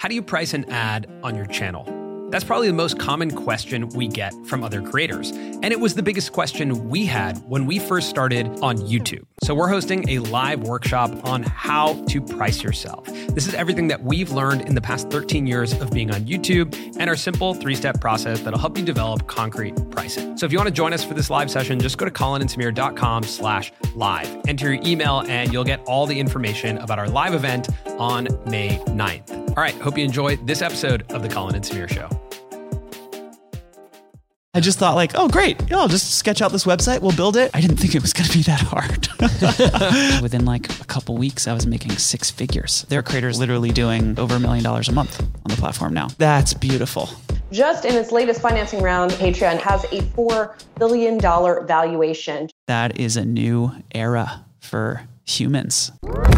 How do you price an ad on your channel? That's probably the most common question we get from other creators. And it was the biggest question we had when we first started on YouTube. So we're hosting a live workshop on how to price yourself. This is everything that we've learned in the past 13 years of being on YouTube and our simple 3-step process that'll help you develop concrete pricing. So if you want to join us for this live session, just go to colinandsamir.com/live. Enter your email and you'll get all the information about our live event on May 9th. All right, hope you enjoy this episode of The Colin and Samir Show. I just thought like, oh, great. Yeah, I'll just sketch out this website. We'll build it. I didn't think it was going to be that hard. Within like a couple weeks, I was making 6 figures. There are creators literally doing over $1 million a month on the platform now. That's beautiful. Just in its latest financing round, Patreon has a $4 billion valuation. That is a new era for humans.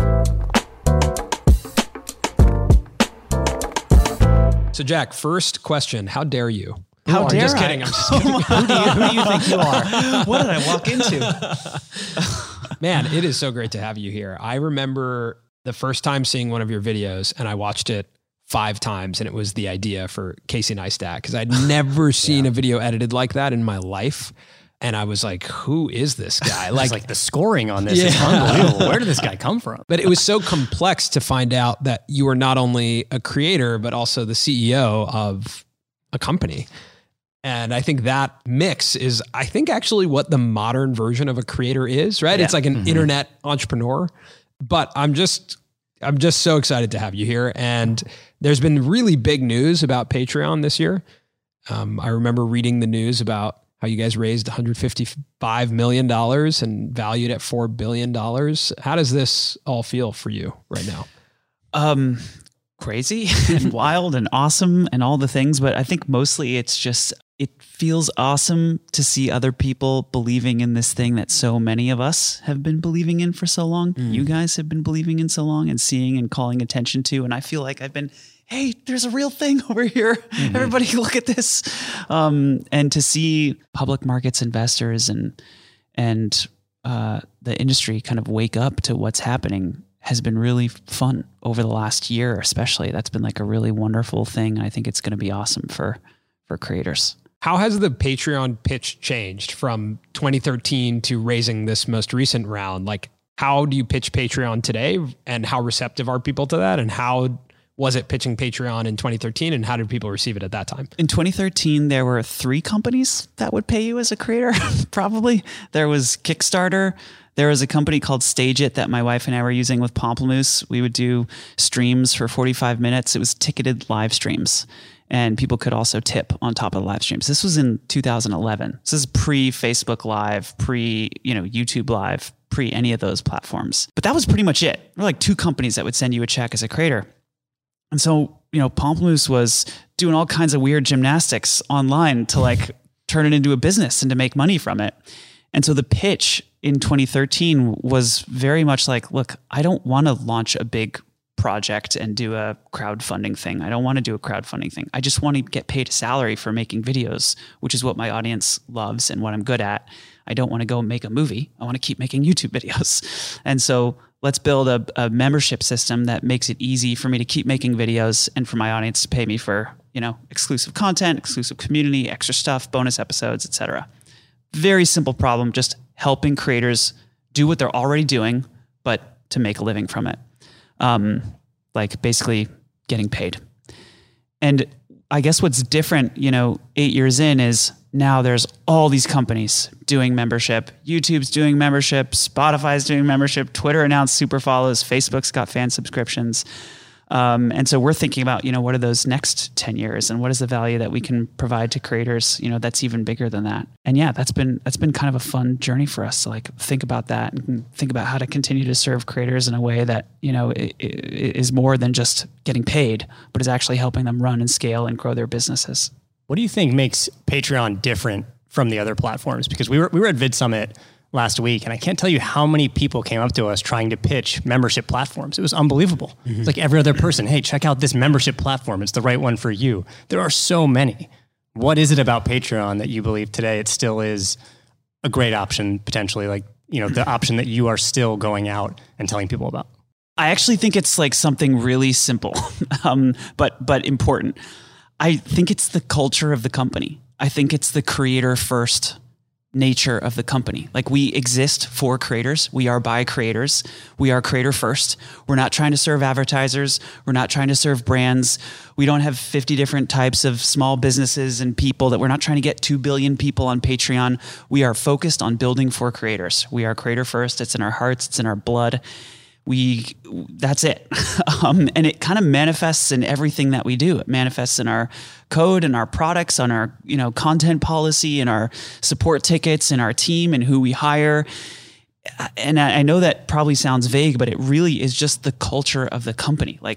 So Jack, first question, how dare you? How dare I? I'm just kidding. Who do you think you are? What did I walk into? Man, it is so great to have you here. I remember the first time seeing one of your videos and I watched it 5 times and it was the idea for Casey Neistat because I'd never seen a video edited like that in my life. And I was like, who is this guy? Like the scoring on this is unbelievable. Where did this guy come from? But it was so complex to find out that you were not only a creator, but also the CEO of a company. And I think that mix is, I think, actually what the modern version of a creator is, right? Yeah. It's like an internet entrepreneur. But I'm just so excited to have you here. And there's been really big news about Patreon this year. I remember reading the news about how you guys raised $155 million and valued at $4 billion. How does this all feel for you right now? Crazy and wild and awesome and all the things. But I think mostly it's just, it feels awesome to see other people believing in this thing that so many of us have been believing in for so long. You guys have been believing in so long and seeing and calling attention to. And I feel like I've been, hey, there's a real thing over here. Everybody look at this. And to see public markets investors and the industry kind of wake up to what's happening has been really fun over the last year, especially. That's been like a really wonderful thing. I think it's going to be awesome for creators. How has the Patreon pitch changed from 2013 to raising this most recent round? Like, how do you pitch Patreon today and how receptive are people to that? And how was it pitching Patreon in 2013 and how did people receive it at that time? In 2013, there were 3 companies that would pay you as a creator, probably. There was Kickstarter. There was a company called Stage It that my wife and I were using with Pomplamoose. We would do streams for 45 minutes. It was ticketed live streams. And people could also tip on top of the live streams. This was in 2011. This is pre-Facebook Live, pre-YouTube Live, pre any of those platforms. But that was pretty much it. There were like 2 companies that would send you a check as a creator. And so, Pomplamoose was doing all kinds of weird gymnastics online to like turn it into a business and to make money from it. And so the pitch in 2013 was very much like, look, I don't want to launch a big project and do a crowdfunding thing. I don't want to do a crowdfunding thing. I just want to get paid a salary for making videos, which is what my audience loves and what I'm good at. I don't want to go make a movie. I want to keep making YouTube videos. And so let's build a membership system that makes it easy for me to keep making videos and for my audience to pay me for, exclusive content, exclusive community, extra stuff, bonus episodes, etc. Very simple problem, just helping creators do what they're already doing, but to make a living from it. Like basically getting paid. And I guess what's different, 8 years in is now there's all these companies doing membership. YouTube's doing membership. Spotify's doing membership. Twitter announced super follows. Facebook's got fan subscriptions. And so we're thinking about, what are those next 10 years and what is the value that we can provide to creators, that's even bigger than that. And yeah, that's been kind of a fun journey for us to like think about that and think about how to continue to serve creators in a way that, is more than just getting paid, but is actually helping them run and scale and grow their businesses. What do you think makes Patreon different from the other platforms? Because we were at VidSummit last week, and I can't tell you how many people came up to us trying to pitch membership platforms. It was unbelievable. It's like every other person, hey, check out this membership platform. It's the right one for you. There are so many. What is it about Patreon that you believe today it still is a great option, potentially, like, the option that you are still going out and telling people about? I actually think it's like something really simple, but important. I think it's the culture of the company. I think it's the creator first nature of the company. Like, we exist for creators. We are by creators. We are creator first. We're not trying to serve advertisers. We're not trying to serve brands. We don't have 50 different types of small businesses and people that we're not trying to get 2 billion people on Patreon. We are focused on building for creators. We are creator first. It's in our hearts. It's in our blood. That's it. And it kind of manifests in everything that we do. It manifests in our code and our products, on our, content policy and our support tickets and our team and who we hire. And I know that probably sounds vague, but it really is just the culture of the company. Like,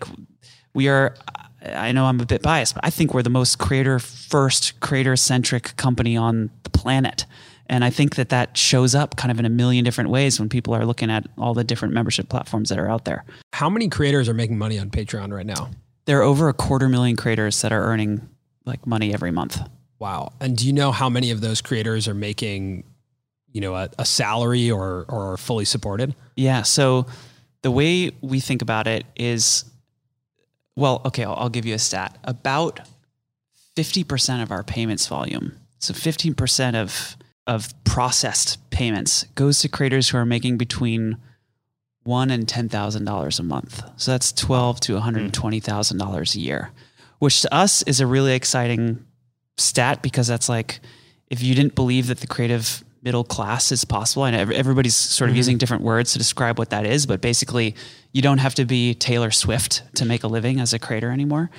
I know I'm a bit biased, but I think we're the most creator first, creator centric company on the planet. And I think that shows up kind of in a million different ways when people are looking at all the different membership platforms that are out there. How many creators are making money on Patreon right now? There are over 250,000 creators that are earning like money every month. Wow. And do you know how many of those creators are making, a salary or are fully supported? Yeah. So the way we think about it is, well, okay, I'll give you a stat. About 50% of our payments volume, so 15% of processed payments goes to creators who are making between $1,000 and $10,000 a month. So that's $12,000 to $120,000 a year, which to us is a really exciting stat, because that's like, if you didn't believe that the creative middle class is possible, and everybody's sort of using different words to describe what that is, but basically you don't have to be Taylor Swift to make a living as a creator anymore.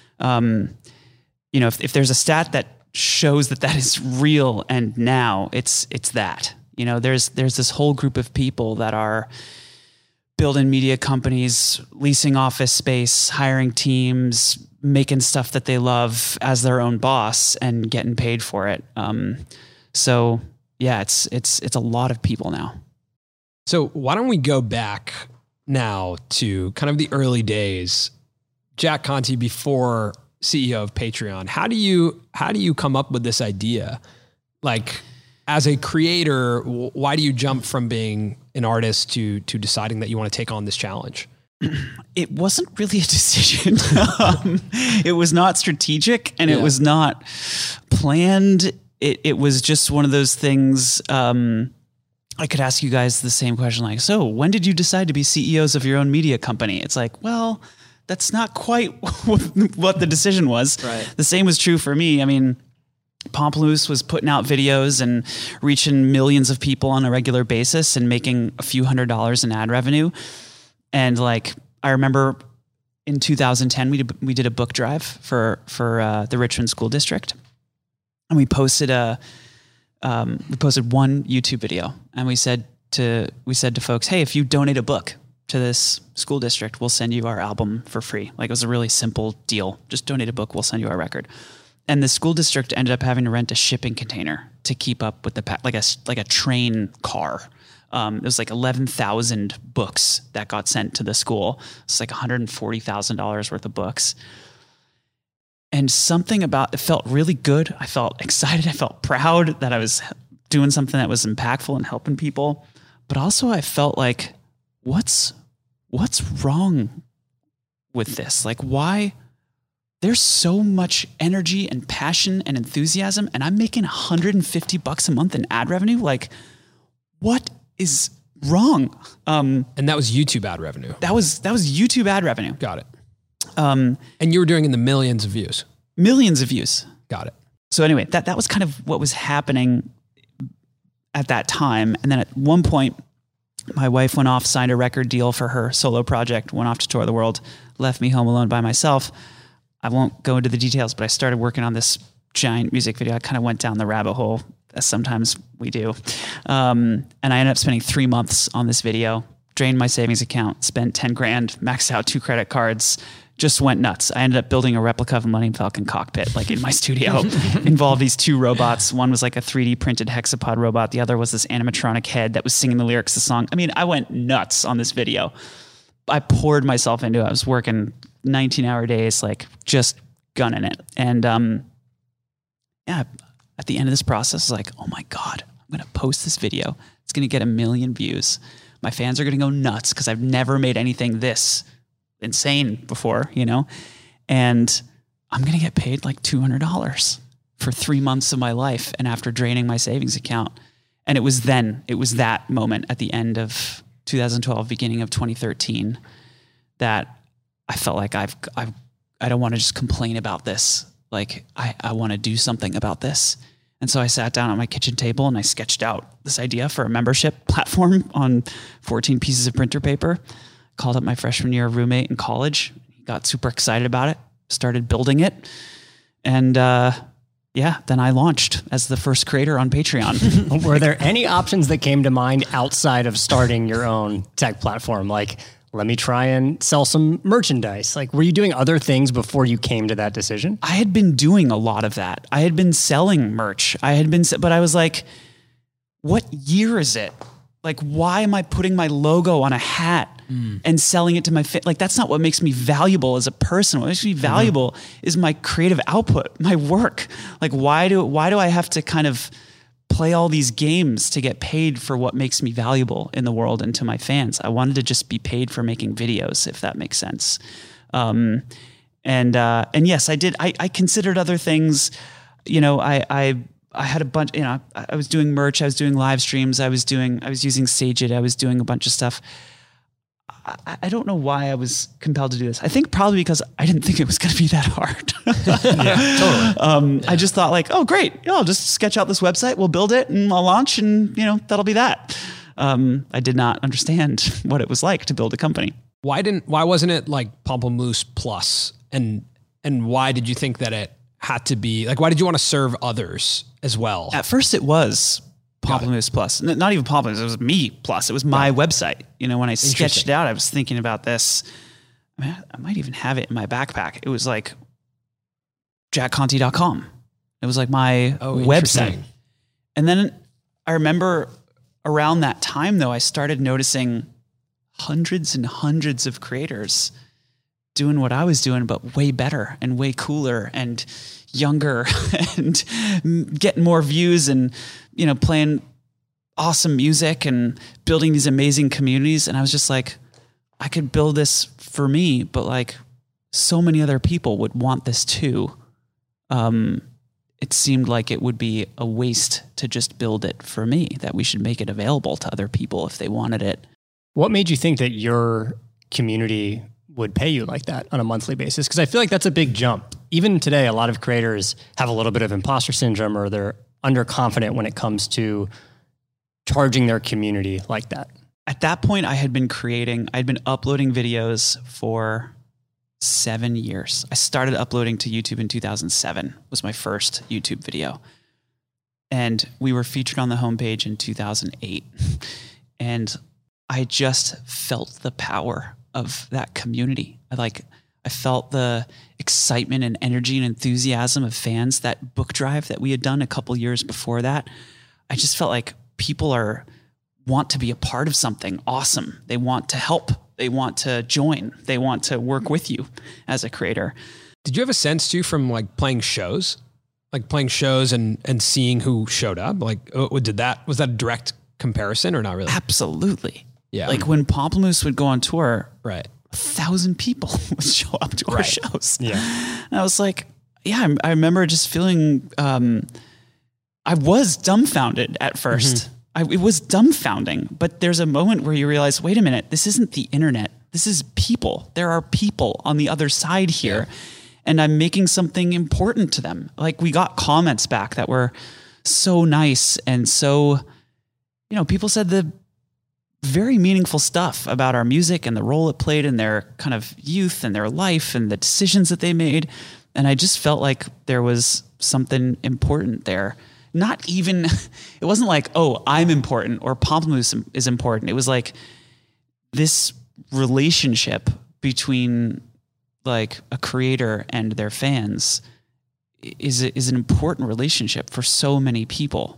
If there's a stat that shows that is real, and now it's that, there's this whole group of people that are building media companies, leasing office space, hiring teams, making stuff that they love as their own boss and getting paid for it. So yeah, it's a lot of people now. So why don't we go back now to kind of the early days, Jack Conte before CEO of Patreon. How do you come up with this idea? Like, as a creator, why do you jump from being an artist to deciding that you want to take on this challenge? It wasn't really a decision. It was not strategic, and it was not planned. It was just one of those things. I could ask you guys the same question, like, so when did you decide to be CEOs of your own media company? It's like, well, that's not quite what the decision was. Right. The same was true for me. I mean, Pomplamoose was putting out videos and reaching millions of people on a regular basis and making a few $100s in ad revenue. And like, I remember in 2010, we did a book drive for the Richmond School District, and we posted one YouTube video, and we said to folks, hey, if you donate a book to this school district, we'll send you our album for free. Like, it was a really simple deal. Just donate a book, we'll send you our record. And the school district ended up having to rent a shipping container to keep up with like a train car. It was like 11,000 books that got sent to the school. It's like $140,000 worth of books. And something about it felt really good. I felt excited. I felt proud that I was doing something that was impactful and helping people. But also I felt like, what's wrong with this? Like, why? There's so much energy and passion and enthusiasm, and I'm making $150 a month in ad revenue. Like, what is wrong? And that was YouTube ad revenue. That was YouTube ad revenue. Got it. And you were doing in the millions of views. Millions of views. Got it. So anyway, that was kind of what was happening at that time. And then at one point, my wife went off, signed a record deal for her solo project, went off to tour the world, left me home alone by myself. I won't go into the details, but I started working on this giant music video. I kind of went down the rabbit hole, as sometimes we do. And I ended up spending 3 months on this video, drained my savings account, spent 10 grand, maxed out 2 credit cards, just went nuts. I ended up building a replica of a Millennium Falcon cockpit, like in my studio. Involved these 2 robots. One was like a 3D printed hexapod robot. The other was this animatronic head that was singing the lyrics of the song. I mean, I went nuts on this video. I poured myself into it. I was working 19-hour days, like just gunning it. And at the end of this process, I was like, oh my God, I'm going to post this video. It's going to get 1 million views. My fans are going to go nuts because I've never made anything this insane before, you know? And I'm going to get paid like $200 for 3 months of my life. And after draining my savings account. And it was that moment at the end of 2012, beginning of 2013, that I felt like I don't want to just complain about this. Like I want to do something about this. And so I sat down at my kitchen table and I sketched out this idea for a membership platform on 14 pieces of printer paper. Called up my freshman year roommate in college. He got super excited about it, started building it. And then I launched as the first creator on Patreon. Were there any options that came to mind outside of starting your own tech platform? Like, let me try and sell some merchandise. Like, were you doing other things before you came to that decision? I had been doing a lot of that. I had been selling merch. But I was like, what year is it? Like, why am I putting my logo on a hat and selling it to my like, that's not what makes me valuable as a person. What makes me valuable is my creative output, my work. Like, why do I have to kind of play all these games to get paid for what makes me valuable in the world and to my fans? I wanted to just be paid for making videos, if that makes sense. And yes, I did. I considered other things. You know, I had a bunch, you know, I was doing merch, I was doing live streams, I was using SageIt, I was doing a bunch of stuff. I don't know why I was compelled to do this. I think probably because I didn't think it was going to be that hard. Yeah, totally. I just thought like, oh great, I'll just sketch out this website, we'll build it and I'll launch and you know, that'll be that. I did not understand what it was like to build a company. Why wasn't it like Pamplemousse Plus? And why did you think that it had to be like, why did you want to serve others as well? At first it was Pamplemousse Plus. Not even Pamplemousse, it was me plus. It was my website. You know, when I sketched it out, I was thinking about this. I mean, I might even have it in my backpack. It was like jackconte.com. It was like my website. And then I remember around that time though, I started noticing hundreds and hundreds of creators doing what I was doing, but way better and way cooler and younger and getting more views and, you know, playing awesome music and building these amazing communities. And I was just like, I could build this for me, but like so many other people would want this too. It seemed like it would be a waste to just build it for me, that we should make it available to other people if they wanted it. What made you think that your community would pay you like that on a monthly basis? Because I feel like that's a big jump. Even today, a lot of creators have a little bit of imposter syndrome, or they're underconfident when it comes to charging their community like that. At that point, I'd been uploading videos for 7 years. I started uploading to YouTube in 2007, was my first YouTube video. And we were featured on the homepage in 2008. And I just felt the power of that community. I felt the excitement and energy and enthusiasm of fans. That book drive that we had done a couple years before that, I just felt like people want to be a part of something awesome. They want to help. They want to join. They want to work with you as a creator. Did you have a sense too from like playing shows and seeing who showed up? Like, was that a direct comparison or not really? Absolutely. Yeah. Like when Pamplemousse would go on tour, right, 1,000 people would show up to our shows. Yeah. And I was like, yeah, I remember just feeling, I was dumbfounded at first. It was dumbfounding, but there's a moment where you realize, wait a minute, this isn't the internet. This is people. There are people on the other side here, and I'm making something important to them. Like we got comments back that were so nice. And so, you know, people said the very meaningful stuff about our music and the role it played in their kind of youth and their life and the decisions that they made. And I just felt like there was something important there. Not even, it wasn't like, oh, I'm important or Pamplemousse is important. It was like this relationship between like a creator and their fans is an important relationship for so many people.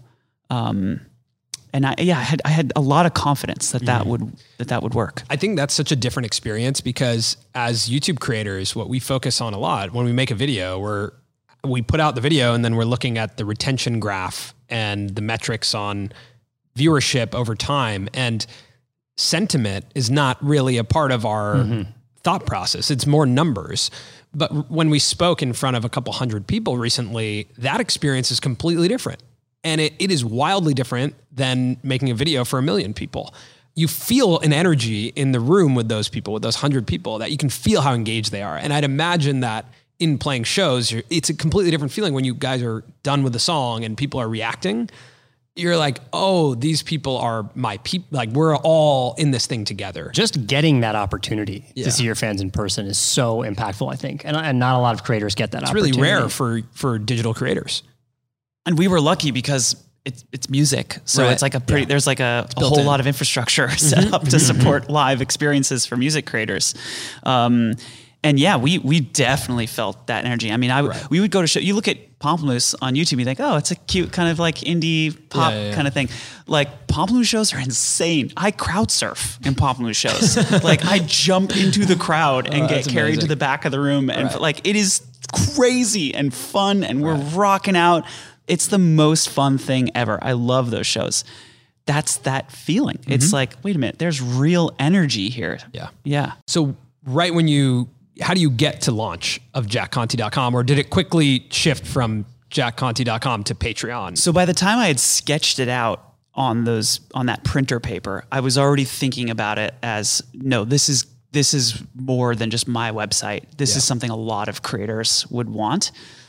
And I had a lot of confidence that would work. I think that's such a different experience because as YouTube creators, what we focus on a lot when we make a video, we put out the video and then we're looking at the retention graph and the metrics on viewership over time. And sentiment is not really a part of our thought process. It's more numbers. But when we spoke in front of a couple hundred people recently, that experience is completely different. And it is wildly different than making a video for 1 million people. You feel an energy in the room with those people, with those 100 people, that you can feel how engaged they are. And I'd imagine that in playing shows, it's a completely different feeling when you guys are done with the song and people are reacting. You're like, oh, these people are my people. Like, we're all in this thing together. Just getting that opportunity to see your fans in person is so impactful, I think. And not a lot of creators get that opportunity. It's really rare for digital creators. And we were lucky because it's music. So it's like there's like a whole lot of infrastructure set up to support live experiences for music creators. And yeah, we definitely felt that energy. I mean, we would go to show. You look at Pomplamoose on YouTube, you think, oh, it's a cute kind of like indie pop kind of thing. Like Pomplamoose shows are insane. I crowd surf in Pomplamoose shows. Like I jump into the crowd and get carried to the back of the room, and like it is crazy and fun, and we're rocking out. It's the most fun thing ever. I love those shows. That's that feeling. It's like, wait a minute, there's real energy here. Yeah. Yeah. So right when how do you get to launch of jackconte.com, or did it quickly shift from jackconte.com to Patreon? So by the time I had sketched it out on that printer paper, I was already thinking about it as, no, this is more than just my website. This is something a lot of creators would want.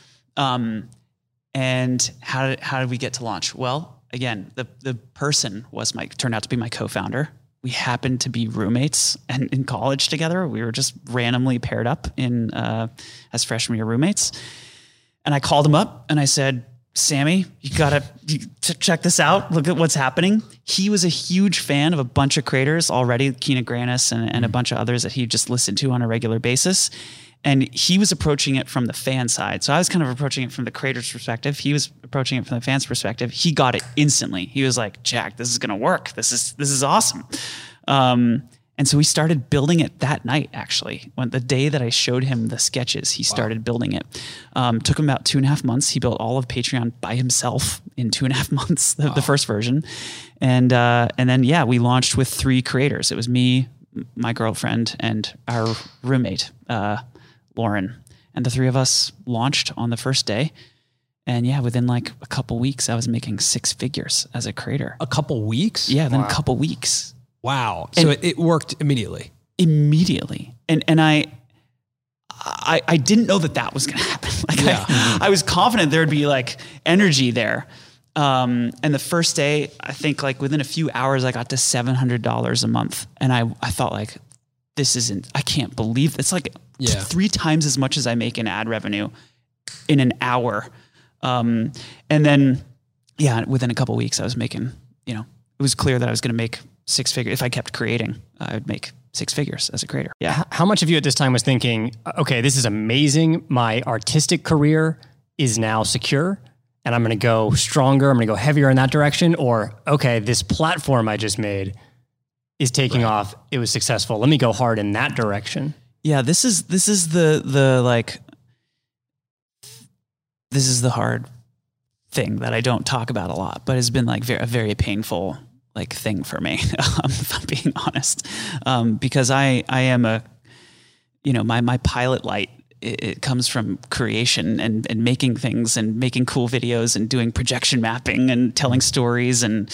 And how did we get to launch? Well, again, the person turned out to be my co-founder. We happened to be roommates and in college together. We were just randomly paired up as freshman year roommates. And I called him up and I said, Sammy, you gotta check this out. Look at what's happening. He was a huge fan of a bunch of creators already, Keena Granis and a bunch of others that he just listened to on a regular basis. And he was approaching it from the fan side. So I was kind of approaching it from the creator's perspective. He was approaching it from the fan's perspective. He got it instantly. He was like, Jack, this is going to work. This is awesome. And so we started building it that night, actually. When the day that I showed him the sketches, he started building it. Took him about 2.5 months. He built all of Patreon by himself in 2.5 months, the first version. And then, we launched with 3 creators. It was me, my girlfriend, and our roommate, Lauren, and the 3 of us launched on the first day. And within like a couple weeks, I was making 6 figures as a creator. A couple weeks? Yeah, then a couple weeks. Wow. So it worked immediately. Immediately. And I didn't know that was going to happen. Like I was confident there'd be like energy there. And the first day, I think like within a few hours, I got to $700 a month. And I thought like, I can't believe it's like 3 times as much as I make in ad revenue in an hour. And then, within a couple of weeks I was making, it was clear that I was going to make 6 figures. If I kept creating, I would make 6 figures as a creator. Yeah. How much of you at this time was thinking, okay, this is amazing. My artistic career is now secure and I'm going to go stronger. I'm going to go heavier in that direction. Or, okay, this platform I just made is taking off. It was successful. Let me go hard in that direction. Yeah. This is the hard thing that I don't talk about a lot, but it's been like a very painful like thing for me, if I'm being honest. Because I am my pilot light, it comes from creation and making things and making cool videos and doing projection mapping and telling stories. And,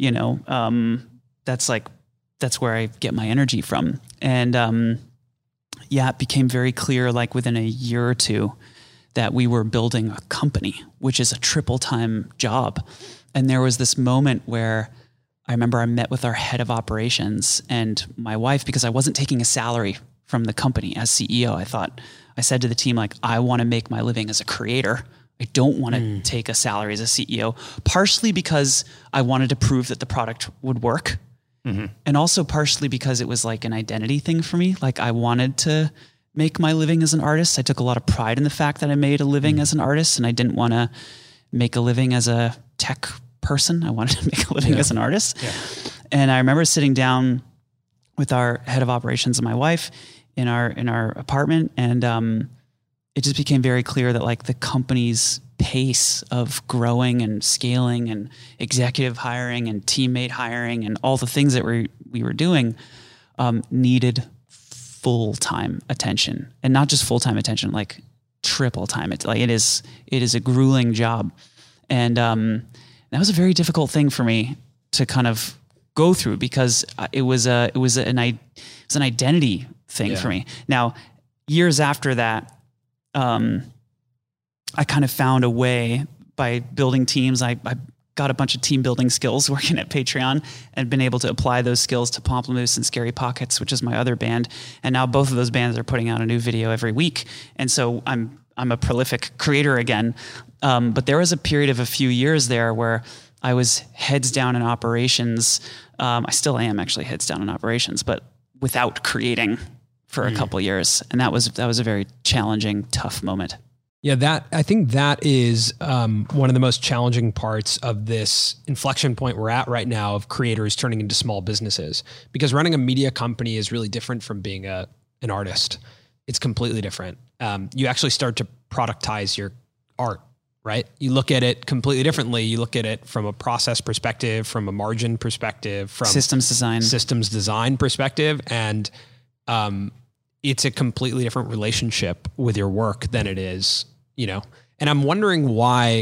that's where I get my energy from. And, it became very clear, like within a year or two, that we were building a company, which is a triple time job. And there was this moment where I remember I met with our head of operations and my wife, because I wasn't taking a salary from the company as CEO. I said to the team, like, I want to make my living as a creator. I don't want to take a salary as a CEO, partially because I wanted to prove that the product would work. And also partially because it was like an identity thing for me. Like I wanted to make my living as an artist. I took a lot of pride in the fact that I made a living as an artist, and I didn't want to make a living as a tech person. I wanted to make a living as an artist. Yeah. And I remember sitting down with our head of operations and my wife in our apartment, and it just became very clear that like the company's pace of growing and scaling and executive hiring and teammate hiring and all the things that we were doing needed full-time attention, and not just full-time attention, like triple time. It's like it is a grueling job, and that was a very difficult thing for me to kind of go through, because it was an identity thing for me. Now, years after that, I kind of found a way by building teams. I got a bunch of team building skills working at Patreon, and been able to apply those skills to Pomplamoose and Scary Pockets, which is my other band. And now both of those bands are putting out a new video every week. And so I'm a prolific creator again. But there was a period of a few years there where I was heads down in operations. I still am actually heads down in operations, but without creating for a couple years. And that was a very challenging, tough moment. Yeah, I think that is one of the most challenging parts of this inflection point we're at right now of creators turning into small businesses. Because running a media company is really different from being an artist. It's completely different. You actually start to productize your art, right? You look at it completely differently. You look at it from a process perspective, from a margin perspective, from systems design perspective, and it's a completely different relationship with your work than it is, and I'm wondering why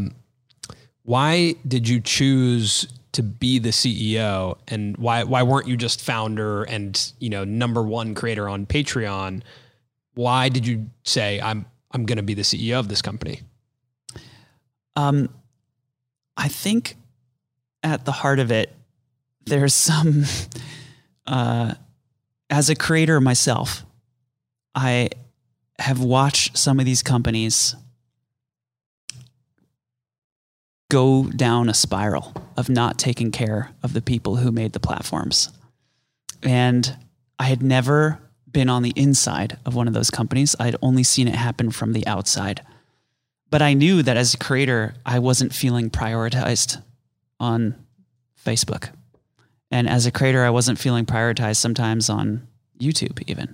did you choose to be the CEO, and why weren't you just founder and, number one creator on Patreon? Why did you say, I'm going to be the CEO of this company? I think at the heart of it, there's some, as a creator myself, I have watched some of these companies go down a spiral of not taking care of the people who made the platforms. And I had never been on the inside of one of those companies. I'd only seen it happen from the outside. But I knew that as a creator, I wasn't feeling prioritized on Facebook. And as a creator, I wasn't feeling prioritized sometimes on YouTube even.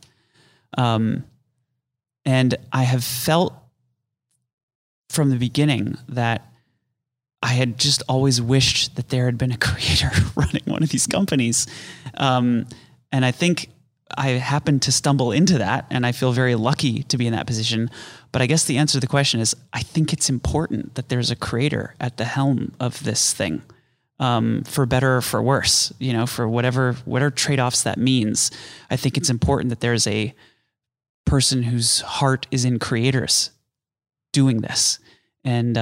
And I have felt from the beginning that I had just always wished that there had been a creator running one of these companies. And I think I happened to stumble into that, and I feel very lucky to be in that position. But I guess the answer to the question is, I think it's important that there's a creator at the helm of this thing, for better or for worse, for whatever trade-offs that means. I think it's important that there's a person whose heart is in creators doing this. And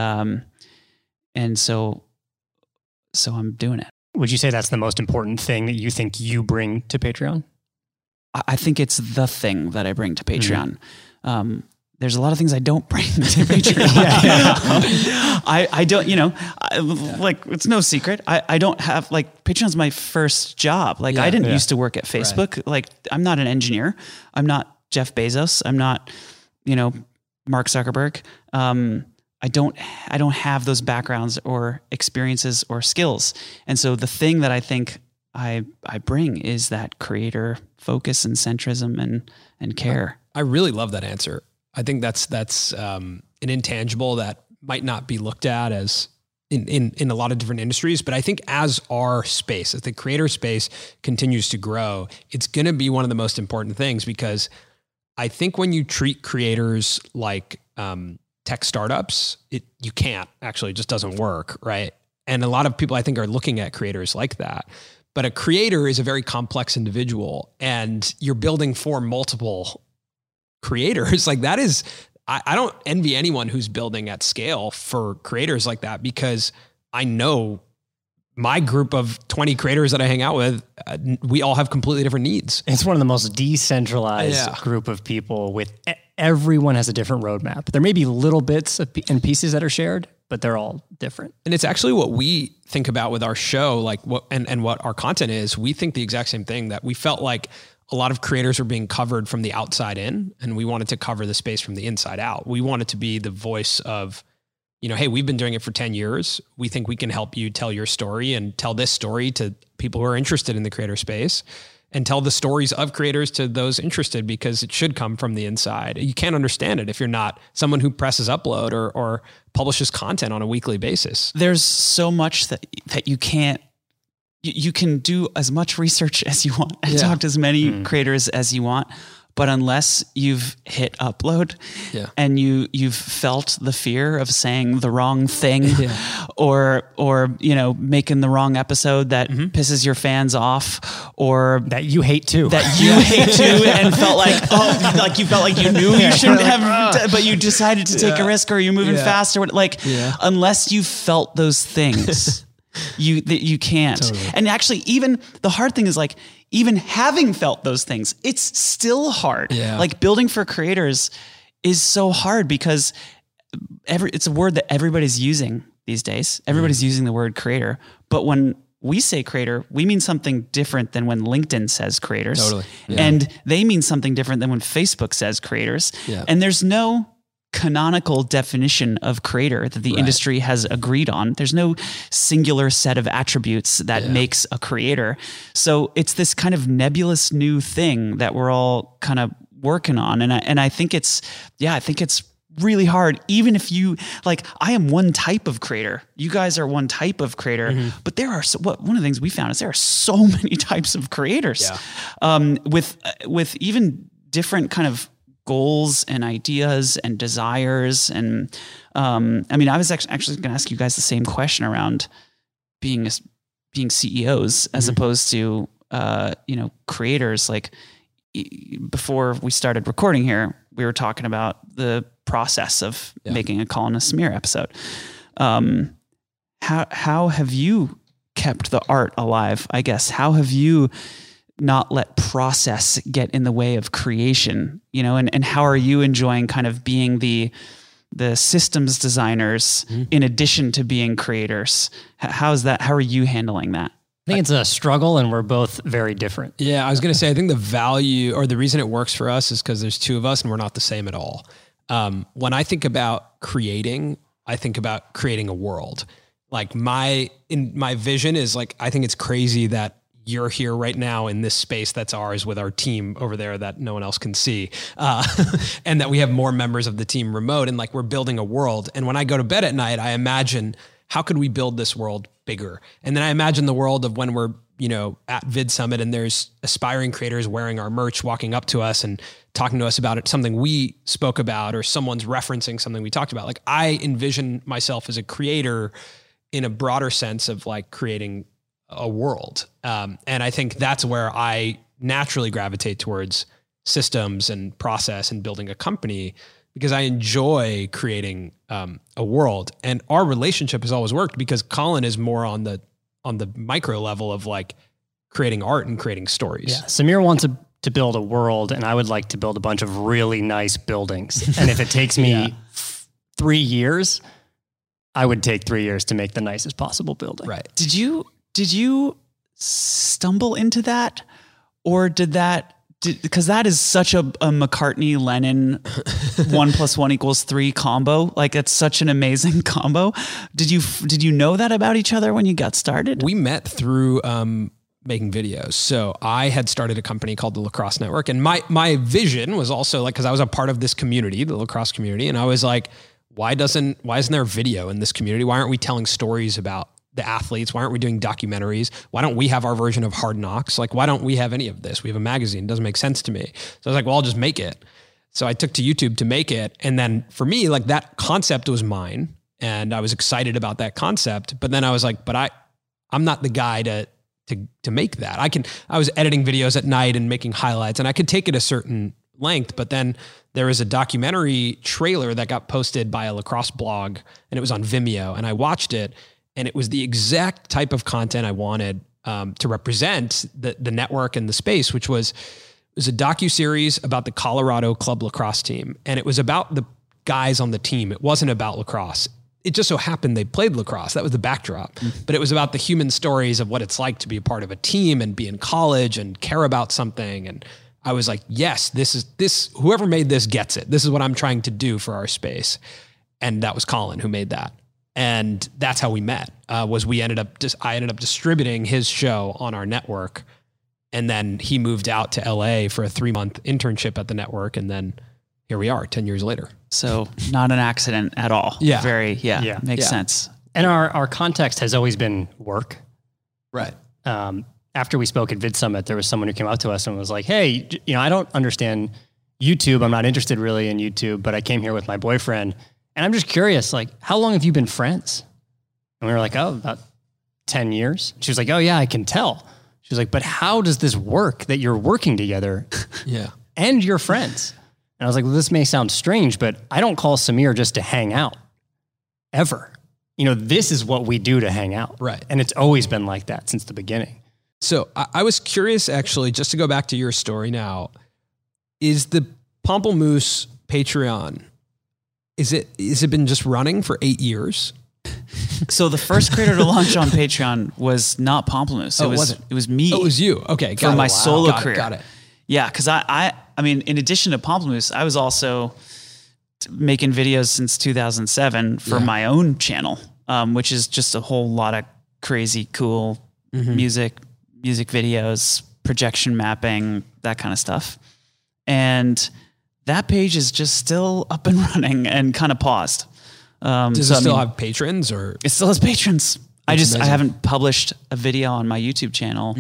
so I'm doing it. Would you say that's the most important thing that you think you bring to Patreon? I think it's the thing that I bring to Patreon. Mm-hmm. There's a lot of things I don't bring to Patreon. I don't, like, it's no secret. I don't have, like, Patreon's my first job. Like, I didn't used to work at Facebook. Right. Like, I'm not an engineer. I'm not Jeff Bezos. I'm not, Mark Zuckerberg. I don't have those backgrounds or experiences or skills. And so the thing that I think I bring is that creator focus and centrism and care. I really love that answer. I think that's an intangible that might not be looked at as in a lot of different industries. But I think as our space, as the creator space continues to grow, it's going to be one of the most important things, because I think when you treat creators like tech startups, you can't actually, it just doesn't work, right? And a lot of people I think are looking at creators like that. But a creator is a very complex individual, and you're building for multiple creators. Like, that is, I don't envy anyone who's building at scale for creators like that, because I know my group of 20 creators that I hang out with, we all have completely different needs. It's one of the most decentralized group of people, with everyone has a different roadmap. There may be little bits and pieces that are shared, but they're all different. And it's actually what we think about with our show, like what our content is. We think the exact same thing, that we felt like a lot of creators were being covered from the outside in, and we wanted to cover the space from the inside out. We wanted to be the voice of, hey, we've been doing it for 10 years. We think we can help you tell your story and tell this story to people who are interested in the creator space. and tell the stories of creators to those interested, because it should come from the inside. You can't understand it if you're not someone who presses upload or publishes content on a weekly basis. There's so much that you can't, you can do as much research as you want and talk to as many creators as you want. But unless you've hit upload and you've felt the fear of saying the wrong thing or making the wrong episode that pisses your fans off, or that you hate too, and felt like you felt like you knew you shouldn't have, but you decided to take a risk, or you're moving faster. Unless you felt those things, you can't. Totally. And actually, even the hard thing is even having felt those things, it's still hard. Yeah. Like building for creators is so hard because it's a word that everybody's using these days. Everybody's using the word creator. But when we say creator, we mean something different than when LinkedIn says creators. Totally. Yeah. And they mean something different than when Facebook says creators. Yeah. And there's no canonical definition of creator that the industry has agreed on. There's no singular set of attributes that makes a creator. So it's this kind of nebulous new thing that we're all kind of working on. And I think it's really hard. Even if you I am one type of creator, you guys are one type of creator, but there are one of the things we found is there are so many types of creators, with even different kind of goals and ideas and desires. And I was actually going to ask you guys the same question around being CEOs as opposed to creators. Before we started recording here, we were talking about the process of making a Colin and Samir episode. How have you kept the art alive? I guess, how have you not let process get in the way of creation, and how are you enjoying kind of being the systems designers in addition to being creators? How's that? How are you handling that? I think it's a struggle, and we're both very different. Yeah, I was going to say, I think the value or the reason it works for us is because there's two of us and we're not the same at all. When I think about creating, I think about creating a world. My vision is I think it's crazy that you're here right now in this space that's ours with our team over there that no one else can see. And that we have more members of the team remote, and we're building a world. And when I go to bed at night, I imagine, how could we build this world bigger? And then I imagine the world of when we're, at VidSummit and there's aspiring creators wearing our merch, walking up to us and talking to us about it, something we spoke about, or someone's referencing something we talked about. I envision myself as a creator in a broader sense of creating a world. And I think that's where I naturally gravitate towards systems and process and building a company, because I enjoy creating a world. And our relationship has always worked because Colin is more on the micro level of creating art and creating stories. Yeah. Samir wants to build a world, and I would like to build a bunch of really nice buildings. And if it takes me 3 years, I would take 3 years to make the nicest possible building. Right. Did you stumble into that, or because that is such a McCartney-Lennon 1 + 1 = 3 combo. It's such an amazing combo. Did you know that about each other when you got started? We met through making videos. So I had started a company called the Lacrosse Network, and my vision was also because I was a part of this community, the lacrosse community, and I was why isn't there video in this community? Why aren't we telling stories about the athletes? Why aren't we doing documentaries? Why don't we have our version of Hard Knocks? Why don't we have any of this? We have a magazine. It doesn't make sense to me. So I was well, I'll just make it. So I took to YouTube to make it. And then for me, that concept was mine, and I was excited about that concept. But then I was but I'm not the guy to make that. I was editing videos at night and making highlights, and I could take it a certain length, but then there was a documentary trailer that got posted by a lacrosse blog, and it was on Vimeo, and I watched it. And it was the exact type of content I wanted to represent the network and the space, which was a docuseries about the Colorado club lacrosse team. And it was about the guys on the team. It wasn't about lacrosse. It just so happened they played lacrosse. That was the backdrop. But it was about the human stories of what it's like to be a part of a team and be in college and care about something. And I was yes, whoever made this gets it. This is what I'm trying to do for our space. And that was Colin who made that. And that's how we met. I ended up distributing his show on our network, And then he moved out to LA for a 3-month internship at the network. And then here we are 10 years later. So not an accident at all. Yeah. Makes sense. And our context has always been work. Right. After we spoke at VidSummit, there was someone who came up to us and was like, hey, I don't understand YouTube. I'm not interested really in YouTube, but I came here with my boyfriend. And I'm just curious, like, how long have you been friends? And we were like, oh, about 10 years. She was like, oh yeah, I can tell. She was like, but how does this work that you're working together and you're friends? And I was like, well, this may sound strange, but I don't call Samir just to hang out ever. This is what we do to hang out. Right. And it's always been like that since the beginning. So I was curious, actually, just to go back to your story now, is the Pomplamoose Patreon, is it been just running for 8 years? So the first creator to launch on Patreon was not Pomplamoose. It was me. Oh, it was you. Okay. For my solo career. Got it. Yeah. Cause I mean, in addition to Pomplamoose, I was also making videos since 2007 for my own channel, which is just a whole lot of crazy, cool music videos, projection mapping, that kind of stuff. And that page is just still up and running and kind of paused. Does it still have patrons or? It still has patrons. I haven't published a video on my YouTube channel,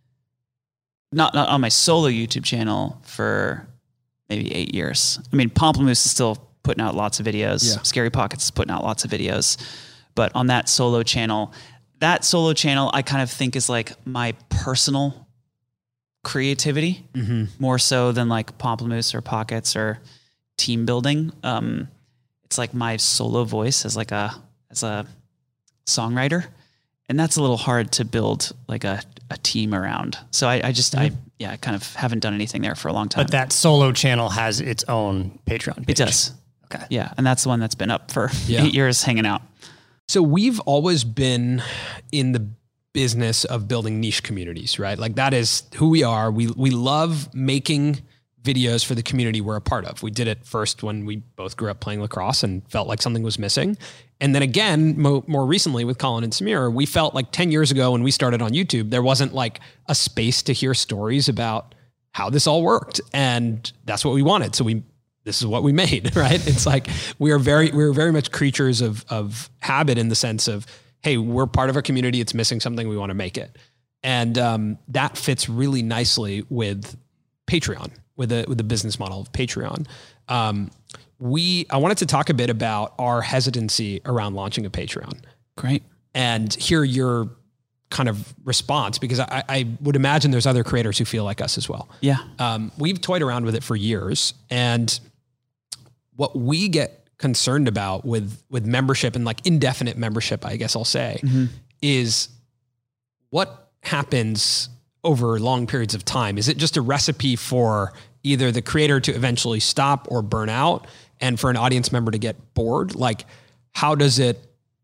not on my solo YouTube channel for maybe 8 years. I mean, Pomplamoose is still putting out lots of videos. Yeah. Scary Pockets is putting out lots of videos, but on that solo channel, I kind of think is like my personal creativity more so than like Pomplamoose or Pockets or team building. It's like my solo voice as a songwriter. And that's a little hard to build like a team around. So I kind of haven't done anything there for a long time. But that solo channel has its own Patreon page. It does. Okay. Yeah. And that's the one that's been up for 8 years hanging out. So we've always been in the business of building niche communities, right? Like that is who we are. We love making videos for the community we're a part of. We did it first when we both grew up playing lacrosse and felt like something was missing. And then again, more recently with Colin and Samir, we felt like 10 years ago when we started on YouTube, there wasn't like a space to hear stories about how this all worked. And that's what we wanted. So this is what we made, right? It's like, we're very much creatures of habit in the sense of, hey, we're part of a community. It's missing something. We want to make it. And that fits really nicely with Patreon, with the business model of Patreon. I wanted to talk a bit about our hesitancy around launching a Patreon. Great. And hear your kind of response, because I would imagine there's other creators who feel like us as well. Yeah. We've toyed around with it for years. And what we get concerned about with membership and like indefinite membership, I guess I'll say, is what happens over long periods of time. Is it just a recipe for either the creator to eventually stop or burn out and for an audience member to get bored? Like, how does it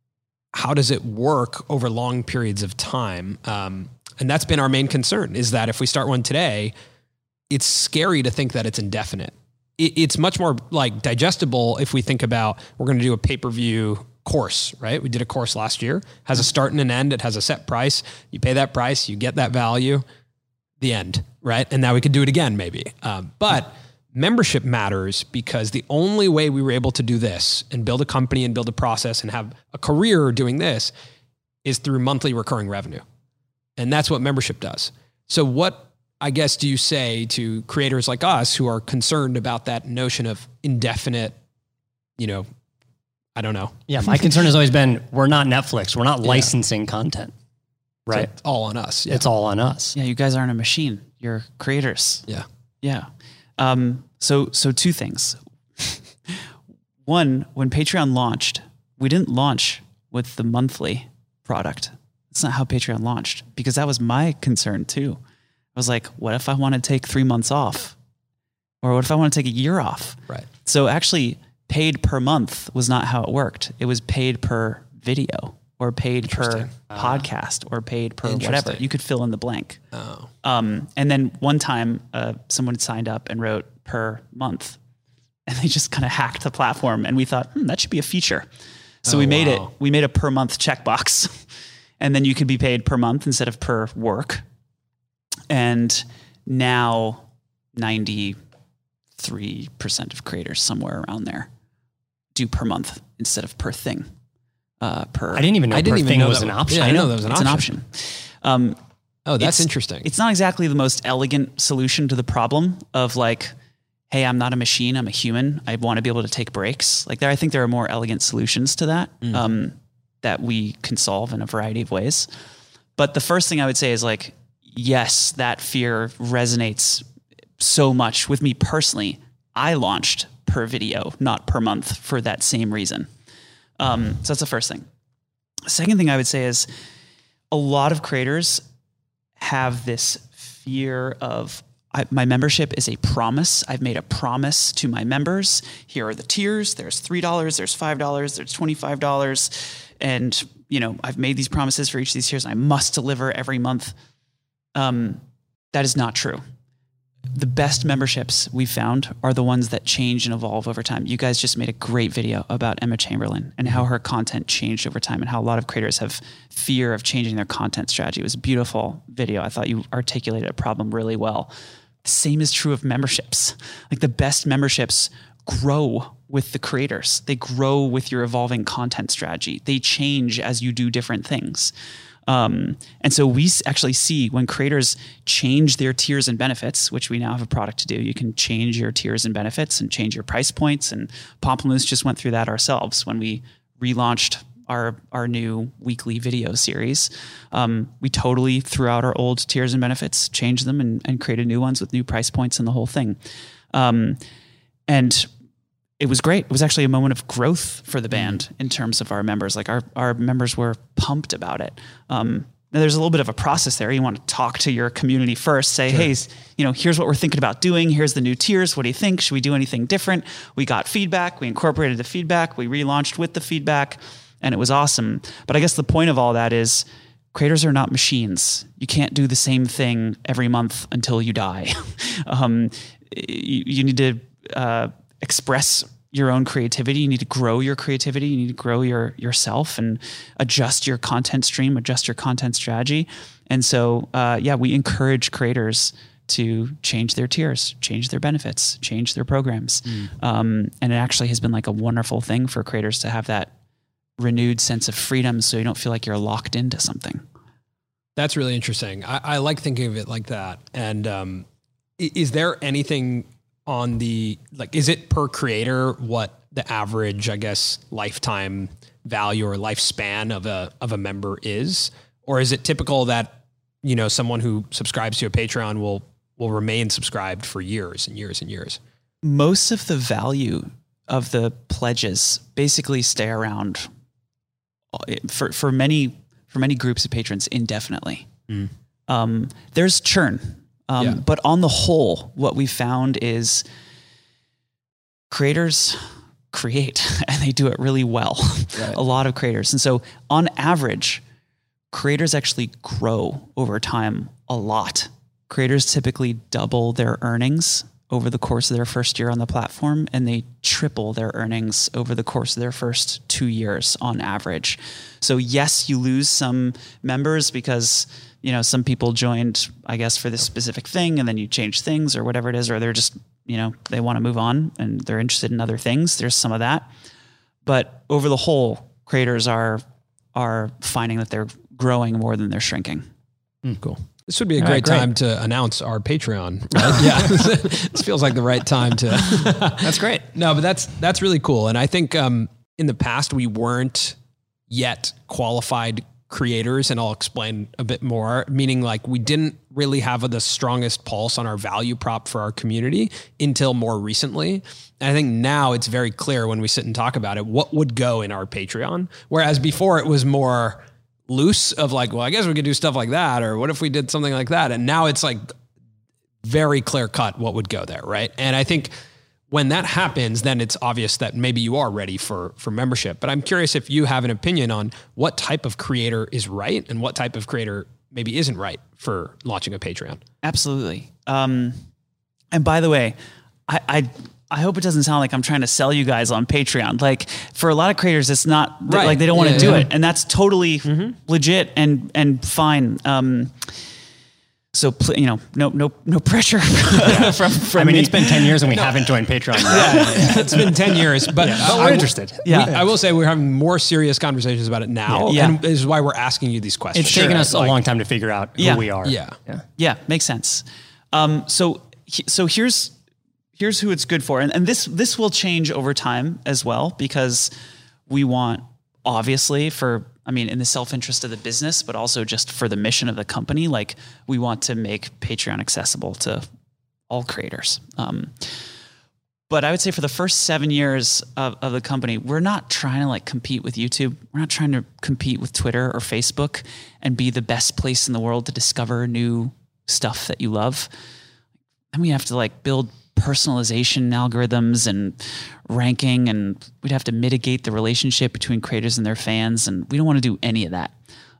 work over long periods of time? And that's been our main concern, is that if we start one today, it's scary to think that it's indefinite. It's much more like digestible if we think about, we're going to do a pay-per-view course, right? We did a course last year, has a start and an end. It has a set price. You pay that price, you get that value, the end, right? And now we could do it again, maybe. But membership matters, because the only way we were able to do this and build a company and build a process and have a career doing this is through monthly recurring revenue. And that's what membership does. So what, I guess, do you say to creators like us who are concerned about that notion of indefinite, I don't know. Yeah, my concern has always been, we're not Netflix. We're not licensing content, right? So it's all on us. Yeah. It's all on us. Yeah, you guys aren't a machine. You're creators. Yeah. Yeah. So two things. One, when Patreon launched, we didn't launch with the monthly product. That's not how Patreon launched, because that was my concern too. I was like, what if I want to take 3 months off? Or what if I want to take a year off? Right. So actually, paid per month was not how it worked. It was paid per video, or paid per podcast, or paid per whatever. You could fill in the blank. Oh. And then one time, someone signed up and wrote per month, and they just kind of hacked the platform. And we thought, that should be a feature. So we made it. We made a per month checkbox, and then you could be paid per month instead of per work. And now 93% of creators, somewhere around there, do per month instead of per thing. I didn't even know per thing was an option. Yeah, I know that was an It's option. an option. Oh, that's interesting. It's not exactly the most elegant solution to the problem of like, hey, I'm not a machine, I'm a human. I want to be able to take breaks. Like I think there are more elegant solutions to that that we can solve in a variety of ways. But the first thing I would say is like, yes, that fear resonates so much with me personally. I launched per video, not per month, for that same reason. So that's the first thing. The second thing I would say is a lot of creators have this fear of my membership is a promise. I've made a promise to my members. Here are the tiers. There's $3, there's $5, there's $25. And, you know, I've made these promises for each of these tiers and I must deliver every month. That is not true. The best memberships we found are the ones that change and evolve over time. You guys just made a great video about Emma Chamberlain and how her content changed over time and how a lot of creators have fear of changing their content strategy. It was a beautiful video. I thought you articulated a problem really well. The same is true of memberships. Like the best memberships grow with the creators. They grow with your evolving content strategy. They change as you do different things. And so we actually see when creators change their tiers and benefits, which we now have a product to do, you can change your tiers and benefits and change your price points. And Pomplamoose just went through that ourselves when we relaunched our new weekly video series. We totally threw out our old tiers and benefits, changed them and created new ones with new price points and the whole thing. And it was great. It was actually a moment of growth for the band in terms of our members. Like our members were pumped about it. Now there's a little bit of a process there. You want to talk to your community first, say, hey, you know, here's what we're thinking about doing. Here's the new tiers. What do you think? Should we do anything different? We got feedback. We incorporated the feedback. We relaunched with the feedback and it was awesome. But I guess the point of all that is creators are not machines. You can't do the same thing every month until you die. You need to express your own creativity. You need to grow your creativity. You need to grow yourself and adjust your content stream, adjust your content strategy. And so, we encourage creators to change their tiers, change their benefits, change their programs. And it actually has been like a wonderful thing for creators to have that renewed sense of freedom so you don't feel like you're locked into something. That's really interesting. I like thinking of it like that. And is there anything on is it per creator what the average, I guess, lifetime value or lifespan of a member is? Or is it typical that, you know, someone who subscribes to a Patreon will remain subscribed for years and years and years? Most of the value of the pledges basically stay around for many groups of patrons indefinitely. There's churn. But on the whole, what we found is creators create and they do it really well. Right. A lot of creators. And so on average, creators actually grow over time a lot. Creators typically double their earnings over the course of their first year on the platform, and they triple their earnings over the course of their first 2 years on average. So yes, you lose some members because, you know, some people joined, I guess, for this specific thing, and then you change things or whatever it is, or they're just, you know, they want to move on and they're interested in other things. There's some of that. But over the whole, creators are finding that they're growing more than they're shrinking. Cool. This would be a great time to announce our Patreon, right? Yeah. This feels like the right time to. That's great. No, but that's really cool. And I think in the past, we weren't yet qualified creators, and I'll explain a bit more, meaning like we didn't really have the strongest pulse on our value prop for our community until more recently. And I think now it's very clear when we sit and talk about it, what would go in our Patreon. Whereas before it was more loose of like, well, I guess we could do stuff like that, or what if we did something like that? And now it's like very clear cut what would go there, right? And I think when that happens, then it's obvious that maybe you are ready for membership. But I'm curious if you have an opinion on what type of creator is right and what type of creator maybe isn't right for launching a Patreon. Absolutely. And by the way, I hope it doesn't sound like I'm trying to sell you guys on Patreon. Like for a lot of creators, it's not right. Like they don't want to do it, and that's totally legit and fine. So, no pressure from I mean, me. it's been 10 years and we haven't joined Patreon yet. Yeah, it's been 10 years, but we're interested. I will say we're having more serious conversations about it now. Yeah. And this is why we're asking you these questions. It's taken us a long time to figure out who we are. Yeah, makes sense. So here's who it's good for. And this will change over time as well, because we want, obviously, in the self-interest of the business, but also just for the mission of the company, like we want to make Patreon accessible to all creators. But I would say for the first 7 years of the company, we're not trying to compete with YouTube. We're not trying to compete with Twitter or Facebook and be the best place in the world to discover new stuff that you love. And we have to build personalization algorithms and ranking, and we'd have to mitigate the relationship between creators and their fans, and we don't want to do any of that.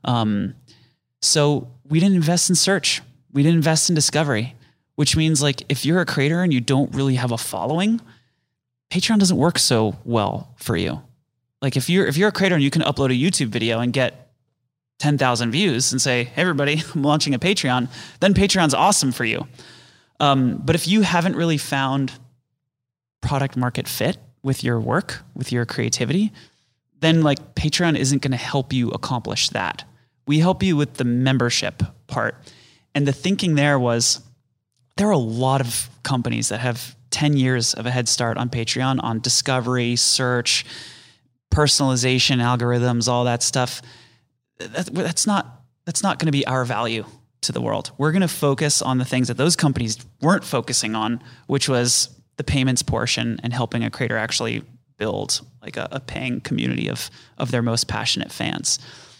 So we didn't invest in search. We didn't invest in discovery, which means if you're a creator and you don't really have a following, Patreon doesn't work so well for you. If you're a creator and you can upload a YouTube video and get 10,000 views and say, hey everybody, I'm launching a Patreon, then Patreon's awesome for you. But if you haven't really found product market fit with your work, with your creativity, then Patreon isn't going to help you accomplish that. We help you with the membership part. And the thinking there was, there are a lot of companies that have 10 years of a head start on Patreon on discovery, search, personalization, algorithms, all that stuff. That's not going to be our value to the world. We're going to focus on the things that those companies weren't focusing on, which was the payments portion and helping a creator actually build a paying community of their most passionate fans.